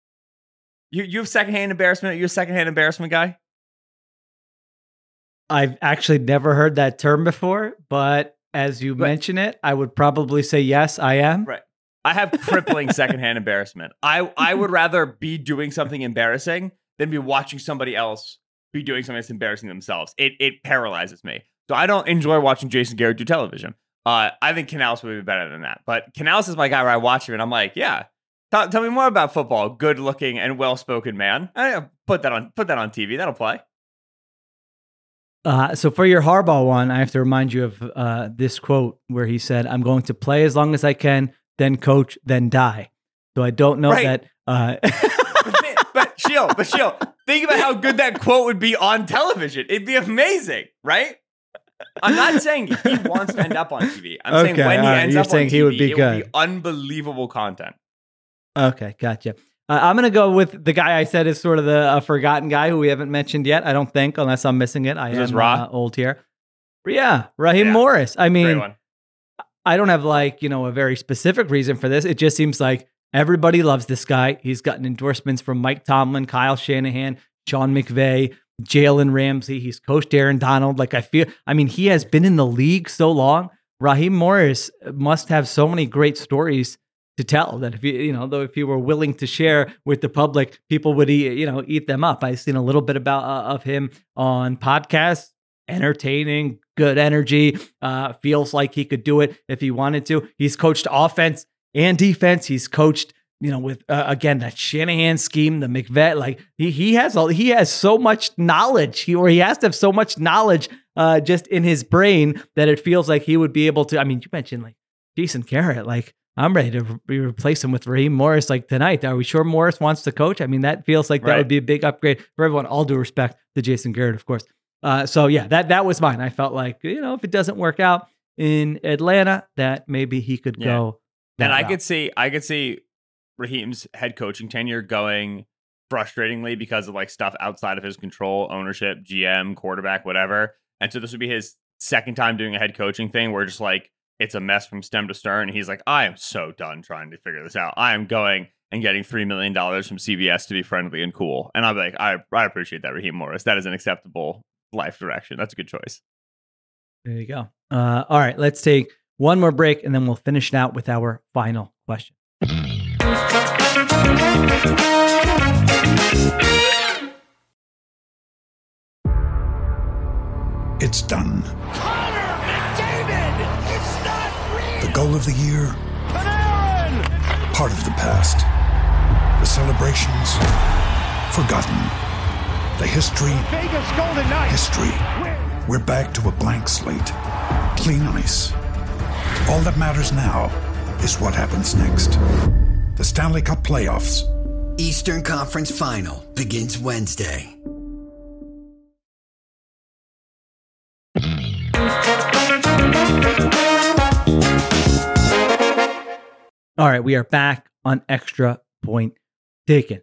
you you have secondhand embarrassment. You're a secondhand embarrassment guy. I've actually never heard that term before, but as you but, mention it, I would probably say yes, I am. Right. I have crippling secondhand embarrassment. I I would rather be doing something embarrassing than be watching somebody else be doing something that's embarrassing themselves. It it paralyzes me. So I don't enjoy watching Jason Garrett do television. Uh, I think Canales would be better than that. But Canales is my guy where I watch him and I'm like, yeah, t- tell me more about football. Good looking and well spoken man. I, put that on put that on T V. That'll play. Uh, so for your Harbaugh one, I have to remind you of uh, this quote where he said, "I'm going to play as long as I can, then coach, then die." So I don't know right. that. Uh, but, but Sheil, but Sheil, think about how good that quote would be on television. It'd be amazing, right? I'm not saying he wants to end up on T V. I'm okay, saying when he right, ends you're up saying on T V, he would be it good. would be unbelievable content. Okay, gotcha. Uh, I'm going to go with the guy I said is sort of the uh, forgotten guy who we haven't mentioned yet. I don't think, unless I'm missing it. I is am Ra? uh, old here. Yeah, Raheem Yeah. Morris. I Great mean, one. I don't have like, you know, a very specific reason for this. It just seems like everybody loves this guy. He's gotten endorsements from Mike Tomlin, Kyle Shanahan, Sean McVay, Jalen Ramsey. He's coached Aaron Donald. Like I feel, I mean, he has been in the league so long. Raheem Morris must have so many great stories to tell that if you, you know, though, if he were willing to share with the public, people would eat, you know, eat them up. I've seen a little bit about uh, of him on podcasts, entertaining, good energy, uh, feels like he could do it if he wanted to. He's coached offense and defense. He's coached, you know, with, uh, again, that Shanahan scheme, the McVay, like he, he has all, he has so much knowledge he, or he has to have so much knowledge uh, just in his brain that it feels like he would be able to, I mean, you mentioned like Jason Garrett, like I'm ready to re- replace him with Raheem Morris like tonight. Are we sure Morris wants to coach? I mean, that feels like that Right. would be a big upgrade for everyone. All due respect to Jason Garrett, of course. Uh, so yeah, that, that was mine. I felt like, you know, if it doesn't work out in Atlanta, that maybe he could Yeah. go. that And I route. could see, I could see Raheem's head coaching tenure going frustratingly because of like stuff outside of his control, ownership, G M, quarterback, whatever. And so this would be his second time doing a head coaching thing where just like it's a mess from stem to stern. And he's like, I am so done trying to figure this out. I am going and getting three million dollars from C B S to be friendly and cool. And I'm like, I, I appreciate that, Raheem Morris. That is an acceptable life direction. That's a good choice. There you go. Uh, all right, let's take one more break and then we'll finish it out with our final question. It's done. Connor McDavid! It's not real! The goal of the year, Panarin! part of the past. The celebrations, forgotten. The history, Vegas Golden Knights! history. We're back to a blank slate. Clean ice. All that matters now is what happens next. The Stanley Cup playoffs. Eastern Conference Final begins Wednesday. All right, we are back on Extra Point Taken.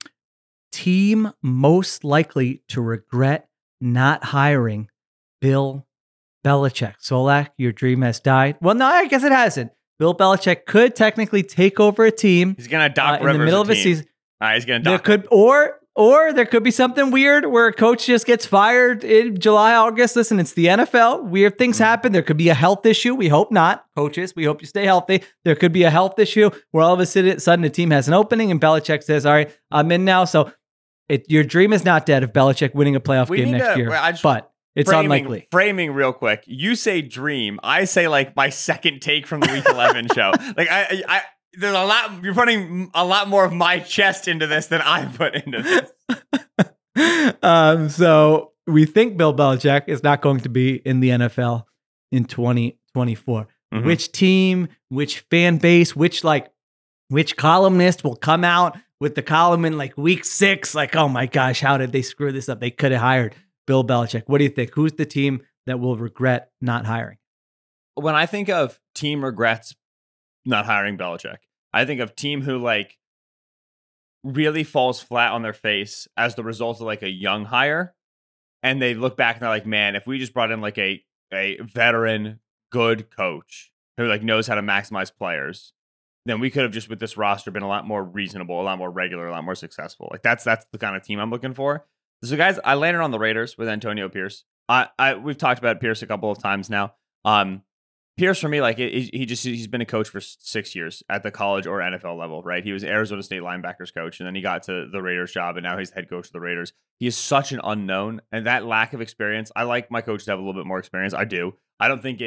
Team most likely to regret not hiring Bill Belichick. Solak, your dream has died. Well, no, I guess it hasn't. Bill Belichick could technically take over a team He's going to uh, dock in Rivers the middle of a team. season. All right, he's going to There dock could, or or there could be something weird where a coach just gets fired in July, August. Listen, it's the N F L. Weird things Mm-hmm. happen. There could be a health issue. We hope not, coaches. We hope you stay healthy. There could be a health issue where all of a sudden the team has an opening and Belichick says, "All right, I'm in now." So it, your dream is not dead of Belichick winning a playoff We game need next to- year, I just- but it's framing, unlikely. Framing real quick. You say dream. I say like my second take from the week eleven show. Like I, I, there's a lot. You're putting a lot more of my chest into this than I put into this. um, so we think Bill Belichick is not going to be in the N F L in twenty twenty-four. Mhm. Which team, which fan base, which like, which columnist will come out with the column in like week six? Like, oh my gosh, how did they screw this up? They could have hired Bill Belichick. What do you think? Who's the team that will regret not hiring? When I think of team regrets not hiring Belichick, I think of team who like really falls flat on their face as the result of like a young hire. And they look back and they're like, man, if we just brought in like a, a veteran, good coach who like knows how to maximize players, then we could have just with this roster been a lot more reasonable, a lot more regular, a lot more successful. Like that's, that's the kind of team I'm looking for. So guys, I landed on the Raiders with Antonio Pierce. I, I we've talked about Pierce a couple of times now. Um, Pierce for me, like it, he just he's been a coach for six years at the college or N F L level, right? He was Arizona State linebackers coach, and then he got to the Raiders job, and now he's head coach of the Raiders. He is such an unknown, and that lack of experience. I like my coaches to have a little bit more experience. I do. I don't think it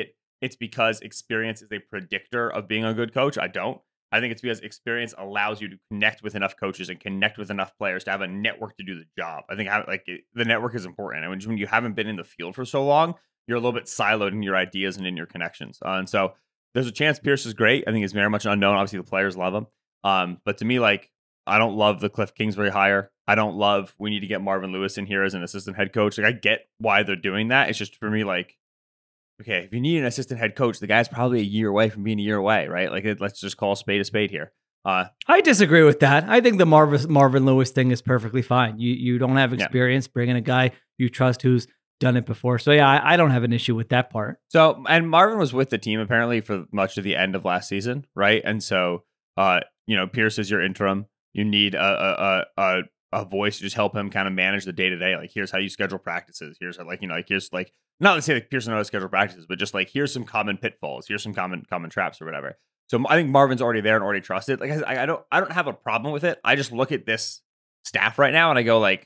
it's because experience is a predictor of being a good coach. I don't. I think it's because experience allows you to connect with enough coaches and connect with enough players to have a network to do the job. I think how, like it, the network is important. And when, when you haven't been in the field for so long, you're a little bit siloed in your ideas and in your connections. Uh, and so there's a chance Pierce is great. I think he's very much unknown. Obviously, the players love him. Um, but to me, like, I don't love the Cliff Kingsbury hire. I don't love we need to get Marvin Lewis in here as an assistant head coach. Like, I get why they're doing that. It's just for me, like, okay, if you need an assistant head coach, the guy's probably a year away from being a year away, right? Like, let's just call a spade a spade here. Uh, I disagree with that. I think the Marvin Marvin Lewis thing is perfectly fine. You you don't have experience, yeah. Bring in a guy you trust who's done it before. So yeah, I, I don't have an issue with that part. So, and Marvin was with the team apparently for much of the end of last season, right? And so, uh, you know, Pierce is your interim. You need a a a, a voice to just help him kind of manage the day to day. Like, here's how you schedule practices. Here's how, like, you know, like here's like not to say like Pierce knows how to schedule practices, but just like here's some common pitfalls. Here's some common common traps or whatever. So I think Marvin's already there and already trusted. Like I, I don't I don't have a problem with it. I just look at this staff right now and I go like,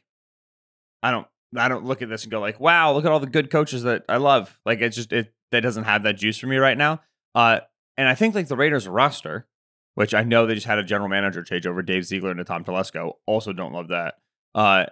I don't. I don't look at this and go like, wow, look at all the good coaches that I love. Like, it's just, it that doesn't have that juice for me right now. Uh, and I think like the Raiders roster, which I know they just had a general manager change over Dave Ziegler into Tom Telesco. Also don't love that. Uh,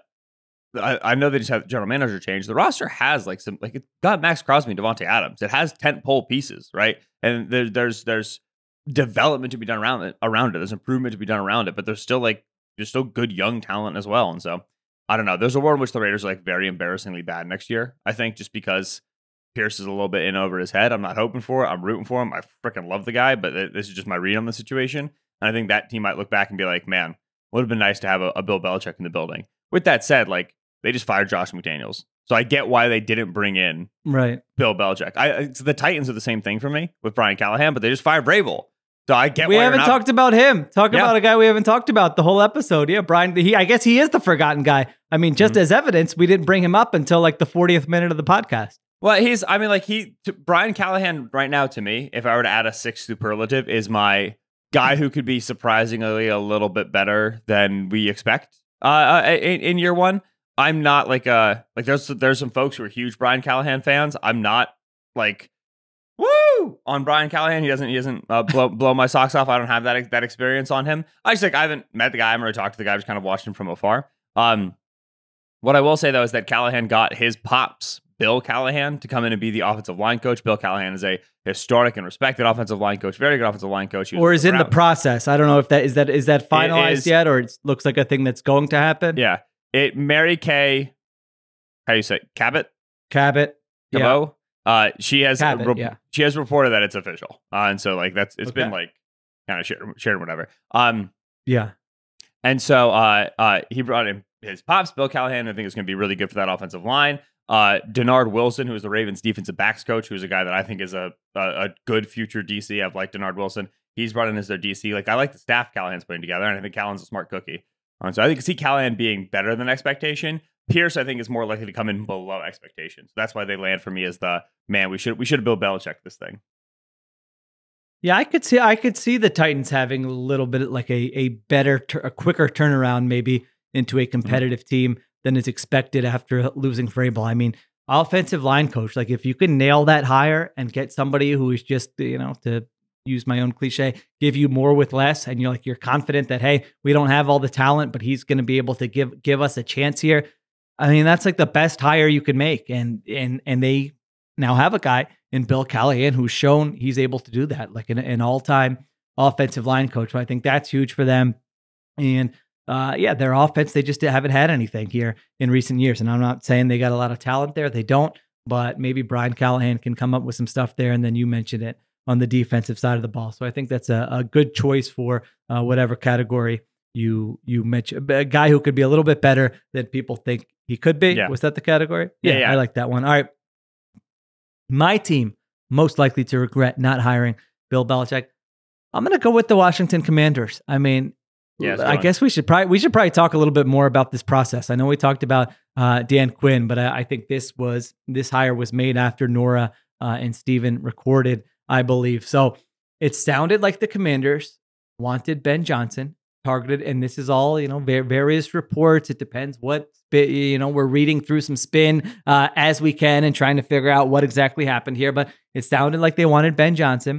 I, I know they just had a general manager change. The roster has like some, like it's got Max Crosby and Devontae Adams. It has tentpole pieces, right? And there, there's, there's development to be done around it, around it. There's improvement to be done around it, but there's still like, there's still good young talent as well. And so, I don't know. There's a world in which the Raiders are like very embarrassingly bad next year. I think just because Pierce is a little bit in over his head. I'm not hoping for it. I'm rooting for him. I freaking love the guy, but this is just my read on the situation. And I think that team might look back and be like, man, would have been nice to have a, a Bill Belichick in the building. With that said, like they just fired Josh McDaniels. So I get why they didn't bring in right Bill Belichick. I, it's, the Titans are the same thing for me with Brian Callahan, but they just fired Vrabel. So I get we why haven't not... talked about him. Talk yeah. about a guy we haven't talked about the whole episode. Yeah, Brian. He, I guess he is the forgotten guy. I mean, just mm-hmm. as evidence, we didn't bring him up until like the fortieth minute of the podcast. Well, he's. I mean, like he. To, Brian Callahan right now to me, if I were to add a sixth superlative, is my guy who could be surprisingly a little bit better than we expect. Uh, in, in year one, I'm not like a like. There's there's some folks who are huge Brian Callahan fans. I'm not like. Woo! On Brian Callahan, he doesn't he doesn't uh, blow blow my socks off. I don't have that that experience on him. I just like I haven't met the guy. I haven't really talked to the guy. I just kind of watched him from afar. Um, what I will say though is that Callahan got his pops, Bill Callahan, to come in and be the offensive line coach. Bill Callahan is a historic and respected offensive line coach, very good offensive line coach. Or is in the process. I don't know if that is that is that finalized is, yet, or it looks like a thing that's going to happen. Yeah, it Mary Kay, how do you say it? Cabot? Cabot. Cabot. Yeah. Uh, she has Cabot, re- yeah. she has reported that it's official, uh, and so like that's it's okay. been like kind of shared, shared whatever. Um, yeah, and so uh, uh, he brought in his pops, Bill Callahan. I think it's going to be really good for that offensive line. Uh, Denard Wilson, who is the Ravens defensive backs coach, who's a guy that I think is a a, a good future D C. I've liked Denard Wilson. He's brought in as their D C. Like I like the staff Callahan's putting together, and I think Callahan's a smart cookie. Um, so I think see Callahan being better than expectation. Pierce, I think, is more likely to come in below expectations. That's why they land for me as the man. We should we should have Bill Belichick this thing. Yeah, I could see I could see the Titans having a little bit like a a better, a quicker turnaround, maybe into a competitive mm-hmm. team than is expected after losing Vrabel. I mean, offensive line coach. Like if you can nail that hire and get somebody who is just, you know, to use my own cliche, give you more with less, and you're like you're confident that hey, we don't have all the talent, but he's going to be able to give give us a chance here. I mean, that's like the best hire you could make. And and and they now have a guy in Bill Callahan who's shown he's able to do that, like an, an all-time offensive line coach. So I think that's huge for them. And uh, yeah, their offense, they just haven't had anything here in recent years. And I'm not saying they got a lot of talent there. They don't. But maybe Brian Callahan can come up with some stuff there. And then you mentioned it on the defensive side of the ball. So I think that's a, a good choice for uh, whatever category you you mentioned. A guy who could be a little bit better than people think he could be. Yeah. Was that the category? Yeah, yeah, yeah. I like that one. All right. My team most likely to regret not hiring Bill Belichick. I'm going to go with the Washington Commanders. I mean, yeah, I guess we should probably we should probably talk a little bit more about this process. I know we talked about uh, Dan Quinn, but I, I think this was this hire was made after Nora uh, and Steven recorded, I believe. So it sounded like the Commanders wanted Ben Johnson. Targeted, and this is all, you know, various reports. It depends what, you know, we're reading through some spin uh, as we can and trying to figure out what exactly happened here. But It sounded like they wanted Ben Johnson.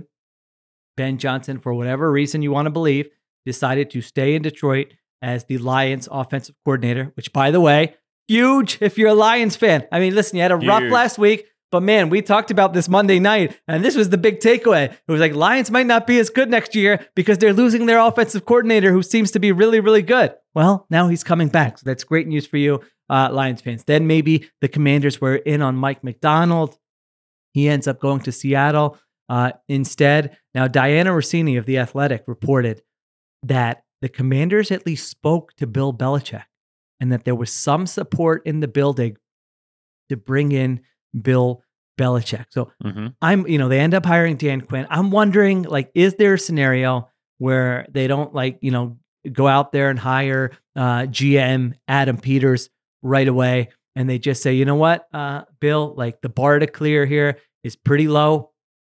Ben Johnson, for whatever reason you want to believe, decided to stay in Detroit as the Lions offensive coordinator, which, by the way, huge if you're a Lions fan. I mean, listen, you had a huge. rough last week, but man, we talked about this Monday night, and this was the big takeaway. It was like, Lions might not be as good next year because they're losing their offensive coordinator who seems to be really, really good. Well, now he's coming back, so that's great news for you, uh, Lions fans. Then maybe the Commanders were in on Mike McDonald. He ends up going to Seattle uh, instead. Now, Diana Rossini of The Athletic reported that the Commanders at least spoke to Bill Belichick and that there was some support in the building to bring in Bill Belichick. So mm-hmm. I'm, you know, they end up hiring Dan Quinn. I'm wondering, like, is there a scenario where they don't, like, you know, go out there and hire uh, G M Adam Peters right away, and they just say, you know what, uh, Bill, like, the bar to clear here is pretty low.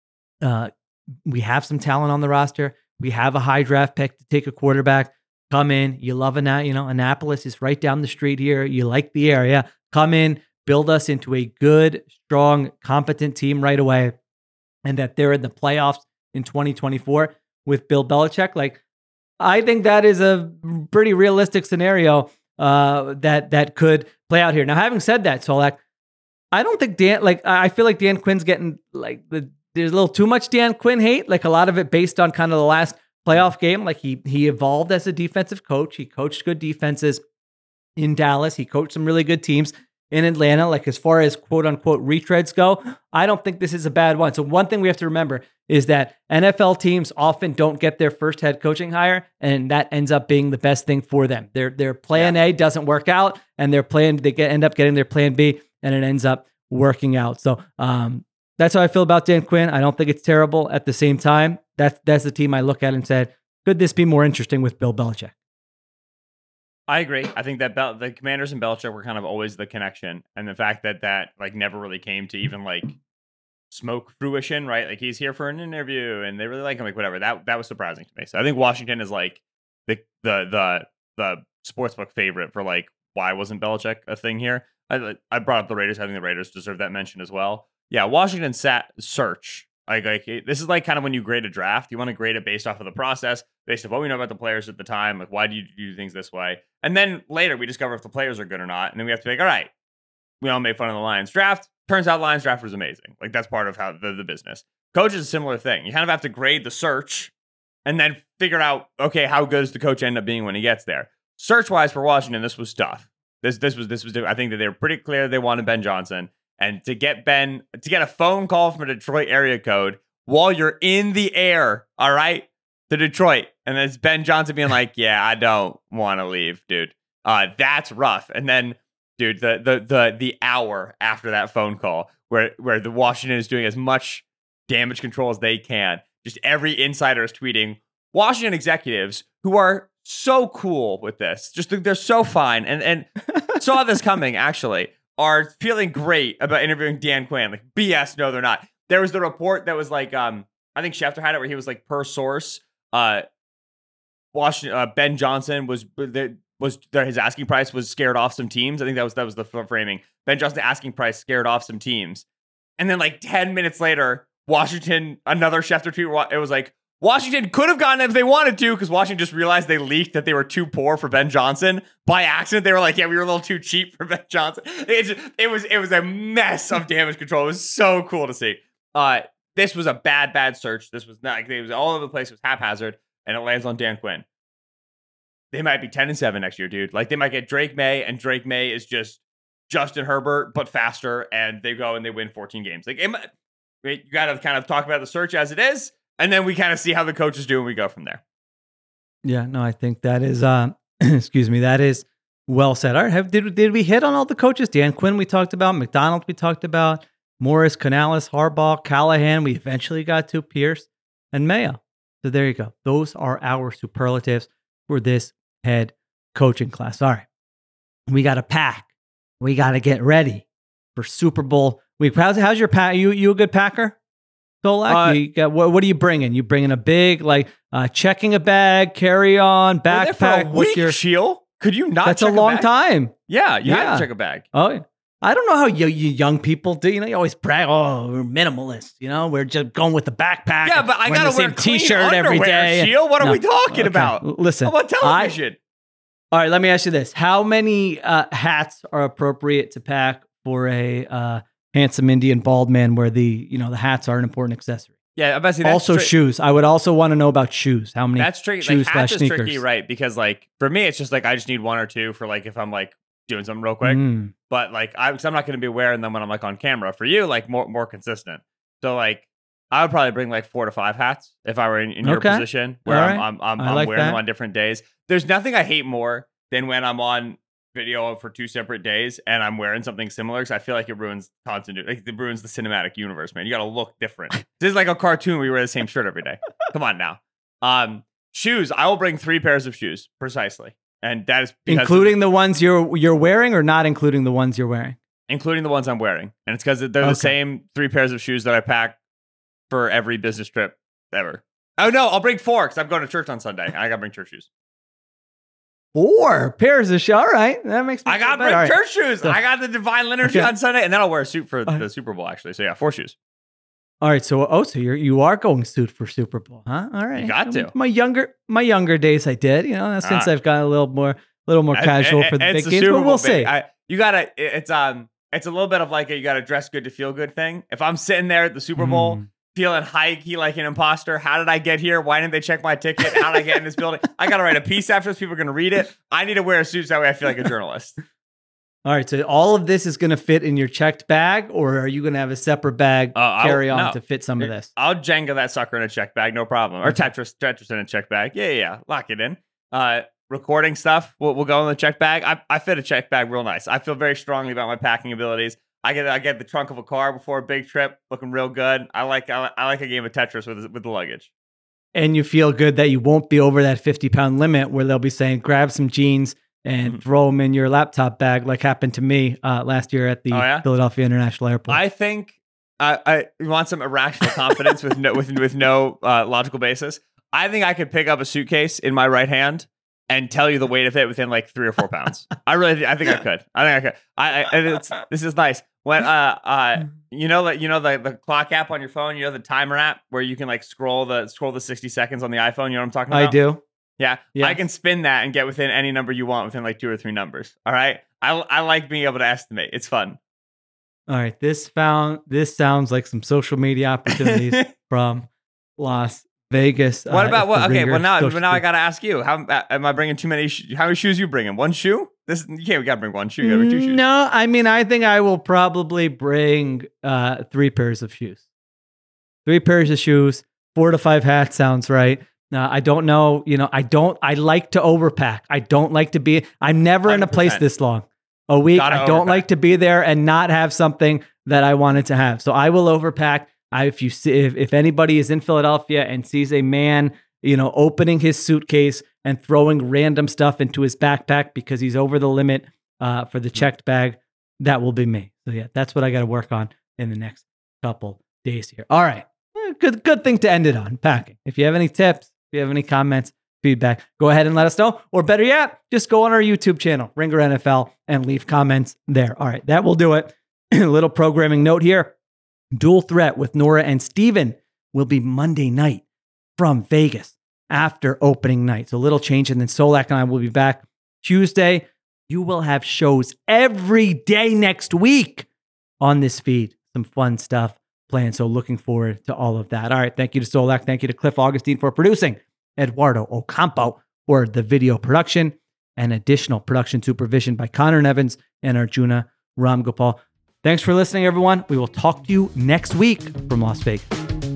Uh, we have some talent on the roster. We have a high draft pick to take a quarterback. Come in. You love Anna, you know, Annapolis is right down the street here. You like the area. Come in, build us into a good, strong, competent team right away. And that they're in the playoffs in twenty twenty-four with Bill Belichick. Like, I think that is a pretty realistic scenario uh, that that could play out here. Now, having said that, Solak, I don't think Dan, like, I feel like Dan Quinn's getting, like, the there's a little too much Dan Quinn hate, like a lot of it based on kind of the last playoff game. Like he he evolved as a defensive coach. He coached good defenses in Dallas. He coached some really good teams in Atlanta. Like as far as quote unquote retreads go, I don't think this is a bad one. So one thing we have to remember is that N F L teams often don't get their first head coaching hire, and that ends up being the best thing for them. Their their plan yeah. A doesn't work out, and their plan they get end up getting their plan B, and it ends up working out. So um that's how I feel about Dan Quinn. I don't think it's terrible. At the same time, that's that's the team I look at and said, could this be more interesting with Bill Belichick? I agree. I think that Bel- the Commanders and Belichick were kind of always the connection, and the fact that that like never really came to even like smoke fruition, right? Like he's here for an interview, and they really like him, like whatever. That that was surprising to me. So I think Washington is like the the the the sportsbook favorite for like why wasn't Belichick a thing here? I I brought up the Raiders. I think the Raiders deserve that mention as well. Yeah, Washington sat search. Like, like this is like kind of when you grade a draft. You want to grade it based off of the process, based off what we know about the players at the time. Like, why do you do things this way? And then later we discover if the players are good or not. And then we have to be like, all right, we all make fun of the Lions draft. Turns out Lions draft was amazing. Like that's part of how the, the business. Coach is a similar thing. You kind of have to grade the search and then figure out, okay, how good does the coach end up being when he gets there? Search wise for Washington, this was tough. This this was this was. I think that they were pretty clear they wanted Ben Johnson. And to get Ben, to get a phone call from a Detroit area code while you're in the air, all right, to Detroit. And then it's Ben Johnson being like, yeah, I don't want to leave, dude. Uh, that's rough. And then, dude, the the the the hour after that phone call where, where the Washington is doing as much damage control as they can. Just every insider is tweeting. Washington executives who are so cool with this, just they're so fine. And, and saw this coming, actually. Are feeling great about interviewing Dan Quinn. Like, B S, no, they're not. There was the report that was like, um, I think Schefter had it where he was like, per source, uh, Washington, uh, Ben Johnson was, was his asking price was scared off some teams. I think that was, that was the framing. Ben Johnson asking price scared off some teams. And then like ten minutes later, Washington, another Schefter tweet, it was like, Washington could have gotten it if they wanted to, because Washington just realized they leaked that they were too poor for Ben Johnson by accident. They were like, "Yeah, we were a little too cheap for Ben Johnson." It, just, it was it was a mess of damage control. It was so cool to see. Uh, this was a bad, bad search. This was not. It was all over the place. It was haphazard, and it lands on Dan Quinn. They might be ten and seven next year, dude. Like they might get Drake May, and Drake May is just Justin Herbert but faster, and they go and they win fourteen games. Like it might, you got to kind of talk about the search as it is. And then we kind of see how the coaches do and we go from there. Yeah, no, I think that is, uh, excuse me, that is well said. All right, have, did, did we hit on all the coaches? Dan Quinn we talked about, McDonald we talked about, Morris, Canales, Harbaugh, Callahan. We eventually got to Pierce and Mayo. So there you go. Those are our superlatives for this head coaching class. All right, we got to pack. We got to get ready for Super Bowl week. How's, how's your pack? You, you a good packer? Solak, uh, you got, what, what are you bringing? You bringing a big, like, uh, checking a bag, carry on, backpack? What's your Shield? Could you not? That's check a long a bag? time. Yeah, you yeah. have to check a bag. Oh, yeah. I don't know how you, you young people do. You know, you always brag, oh, we're minimalists. You know, we're just going with the backpack. Yeah, but I gotta gotta wear the same clean T-shirt underwear, every day. Shield. What are No. we talking Okay. about? Listen, How about television? I, all right, let me ask you this: how many uh, hats are appropriate to pack for a uh, handsome Indian bald man, where the you know the hats are an important accessory? Yeah, I'm that's Also, tri- shoes. I would also want to know about shoes. How many? That's tricky. Shoes Like hats slash is sneakers. tricky, right? Because like for me, it's just like I just need one or two for like if I'm like doing something real quick. Mm. But like I, cause I'm not going to be wearing them when I'm like on camera. For you, like more more consistent. So like I would probably bring like four to five hats if I were in, in your Okay. position where All I'm right. I'm, I'm, I I'm like wearing them that. on different days. There's nothing I hate more than when I'm on video for two separate days and I'm wearing something similar because I feel like it ruins continuity. Like it ruins the cinematic universe, man. You got to look different. This is like a cartoon where you wear the same shirt every day. Come on now. Um, shoes. I will bring three pairs of shoes precisely, and that is because Including the ones you're you're wearing, or not including the ones you're wearing? including the ones I'm wearing, and it's because they're Okay. the same three pairs of shoes that I pack for every business trip ever. Oh no, I'll bring four because I'm going to church on Sunday. I gotta bring church shoes. Four pairs of shoes. All right, that makes me I feel gotta better. bring All right. church shoes. So- I got the divine liturgy Okay. on Sunday, and then I'll wear a suit for Uh, the Super Bowl. Actually, so yeah, four shoes. All right, so oh, so you're you are going suit for Super Bowl, huh? All right, You got to. My younger my younger days, I did. You know, since Ah. I've gotten a little more little more casual It- for the it's big the games, Super but Bowl, we'll baby. see. I, you gotta. it- It's um. It's a little bit of like a you gotta dress good to feel good thing. If I'm sitting there at the Super Bowl Mm. feeling high key like an imposter, how did I get here? Why didn't they check my ticket? How did I get in this building? I gotta write a piece after this. People are gonna read it. I need to wear a suit so that way I feel like a journalist. All right, so all of this is going to fit in your checked bag, or are you going to have a separate bag Uh, I'll- carry on no. to fit some of this? I'll Jenga that sucker in a check bag, no problem. Or Tetris, Tetris in a check bag. Yeah, yeah, yeah. Lock it in. Uh, recording stuff, we'll, we'll go in the check bag. I, I fit a check bag real nice. I feel very strongly about my packing abilities. I get I get the trunk of a car before a big trip, looking real good. I like I, I like a game of Tetris with with the luggage. And you feel good that you won't be over that fifty pound limit where they'll be saying, grab some jeans and Mhm. throw them in your laptop bag, like happened to me uh, last year at the Oh, yeah? Philadelphia International Airport. I think I I you want some irrational confidence with no with with no uh, logical basis. I think I could pick up a suitcase in my right hand and tell you the weight of it within like three or four pounds. I really, I think I could. I think I could. I, I and it's, this is nice. When uh uh you know that you know the the clock app on your phone, you know the timer app where you can like scroll the scroll the sixty seconds on the iPhone. You know what I'm talking about? I do. Yeah, Yes. I can spin that and get within any number you want within like two or three numbers. All right, I I like being able to estimate. It's fun. All right, this found this sounds like some social media opportunities from Las Vegas. What uh, about if what? the Okay, ringer well now, social but now I media- gotta ask you. How uh, am I bringing too many? Sh- how many shoes you bringing? One shoe? This you can't. We gotta bring one shoe. You gotta bring two shoes. No, I mean, I think I will probably bring uh, three pairs of shoes. Three pairs of shoes, four to five hats sounds right. Uh, I don't know, you know, I don't, I like to overpack. I don't like to be, I'm never in a place one hundred percent. this long. A week, Gotta I don't overpack. like to be there and not have something that I wanted to have. So I will overpack. I, if you see, if, if anybody is in Philadelphia and sees a man, you know, opening his suitcase and throwing random stuff into his backpack because he's over the limit uh, for the checked bag, that will be me. So yeah, that's what I got to work on in the next couple days here. All right. Eh, Good, good thing to end it on, packing. If you have any tips, if you have any comments, feedback, go ahead and let us know. Or better yet, just go on our YouTube channel, Ringer N F L, and leave comments there. All right, that will do it. A little programming note here. Dual Threat with Nora and Steven will be Monday night from Vegas after opening night. So a little change, and then Solak and I will be back Tuesday. You will have shows every day next week on this feed. Some fun stuff planned. So looking forward to all of that. All right. Thank you to Solak. Thank you to Cliff Augustine for producing. Eduardo Ocampo for the video production, and additional production supervision by Connor Nevins and Arjuna Ramgopal. Thanks for listening, everyone. We will talk to you next week from Las Vegas.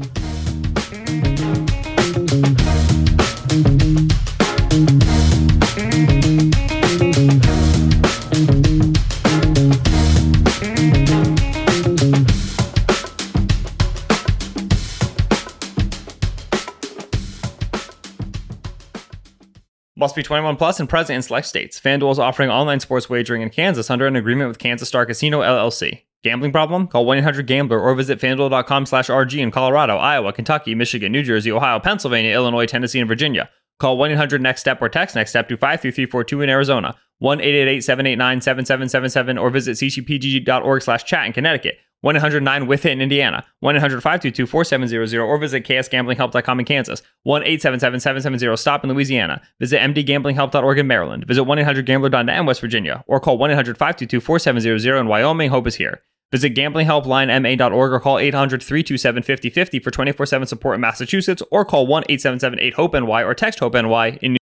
Must be twenty-one plus and present in select states. FanDuel is offering online sports wagering in Kansas under an agreement with Kansas Star Casino, L L C. Gambling problem? Call one eight hundred gambler or visit FanDuel.com slash RG in Colorado, Iowa, Kentucky, Michigan, New Jersey, Ohio, Pennsylvania, Illinois, Tennessee, and Virginia. Call one eight hundred next step or text NEXTSTEP to five three three four two in Arizona. one eight eight eight, seven eight nine, seven seven seven seven, or visit c c p g dot org slash chat in Connecticut. one eight hundred nine with it in Indiana. one eight hundred five two two four seven zero zero, or visit k s gambling help dot com in Kansas. one eight seven seven seven seven zero stop in Louisiana. Visit m d gambling help dot org in Maryland. Visit one eight hundred gambler dot net in West Virginia, or call one eight hundred five two two four seven zero zero in Wyoming. Hope is here. Visit gambling help line m a dot org or call eight hundred three two seven five zero five zero for twenty-four seven support in Massachusetts, or call one eight seven seven eight hope N Y or text HOPE-N Y in New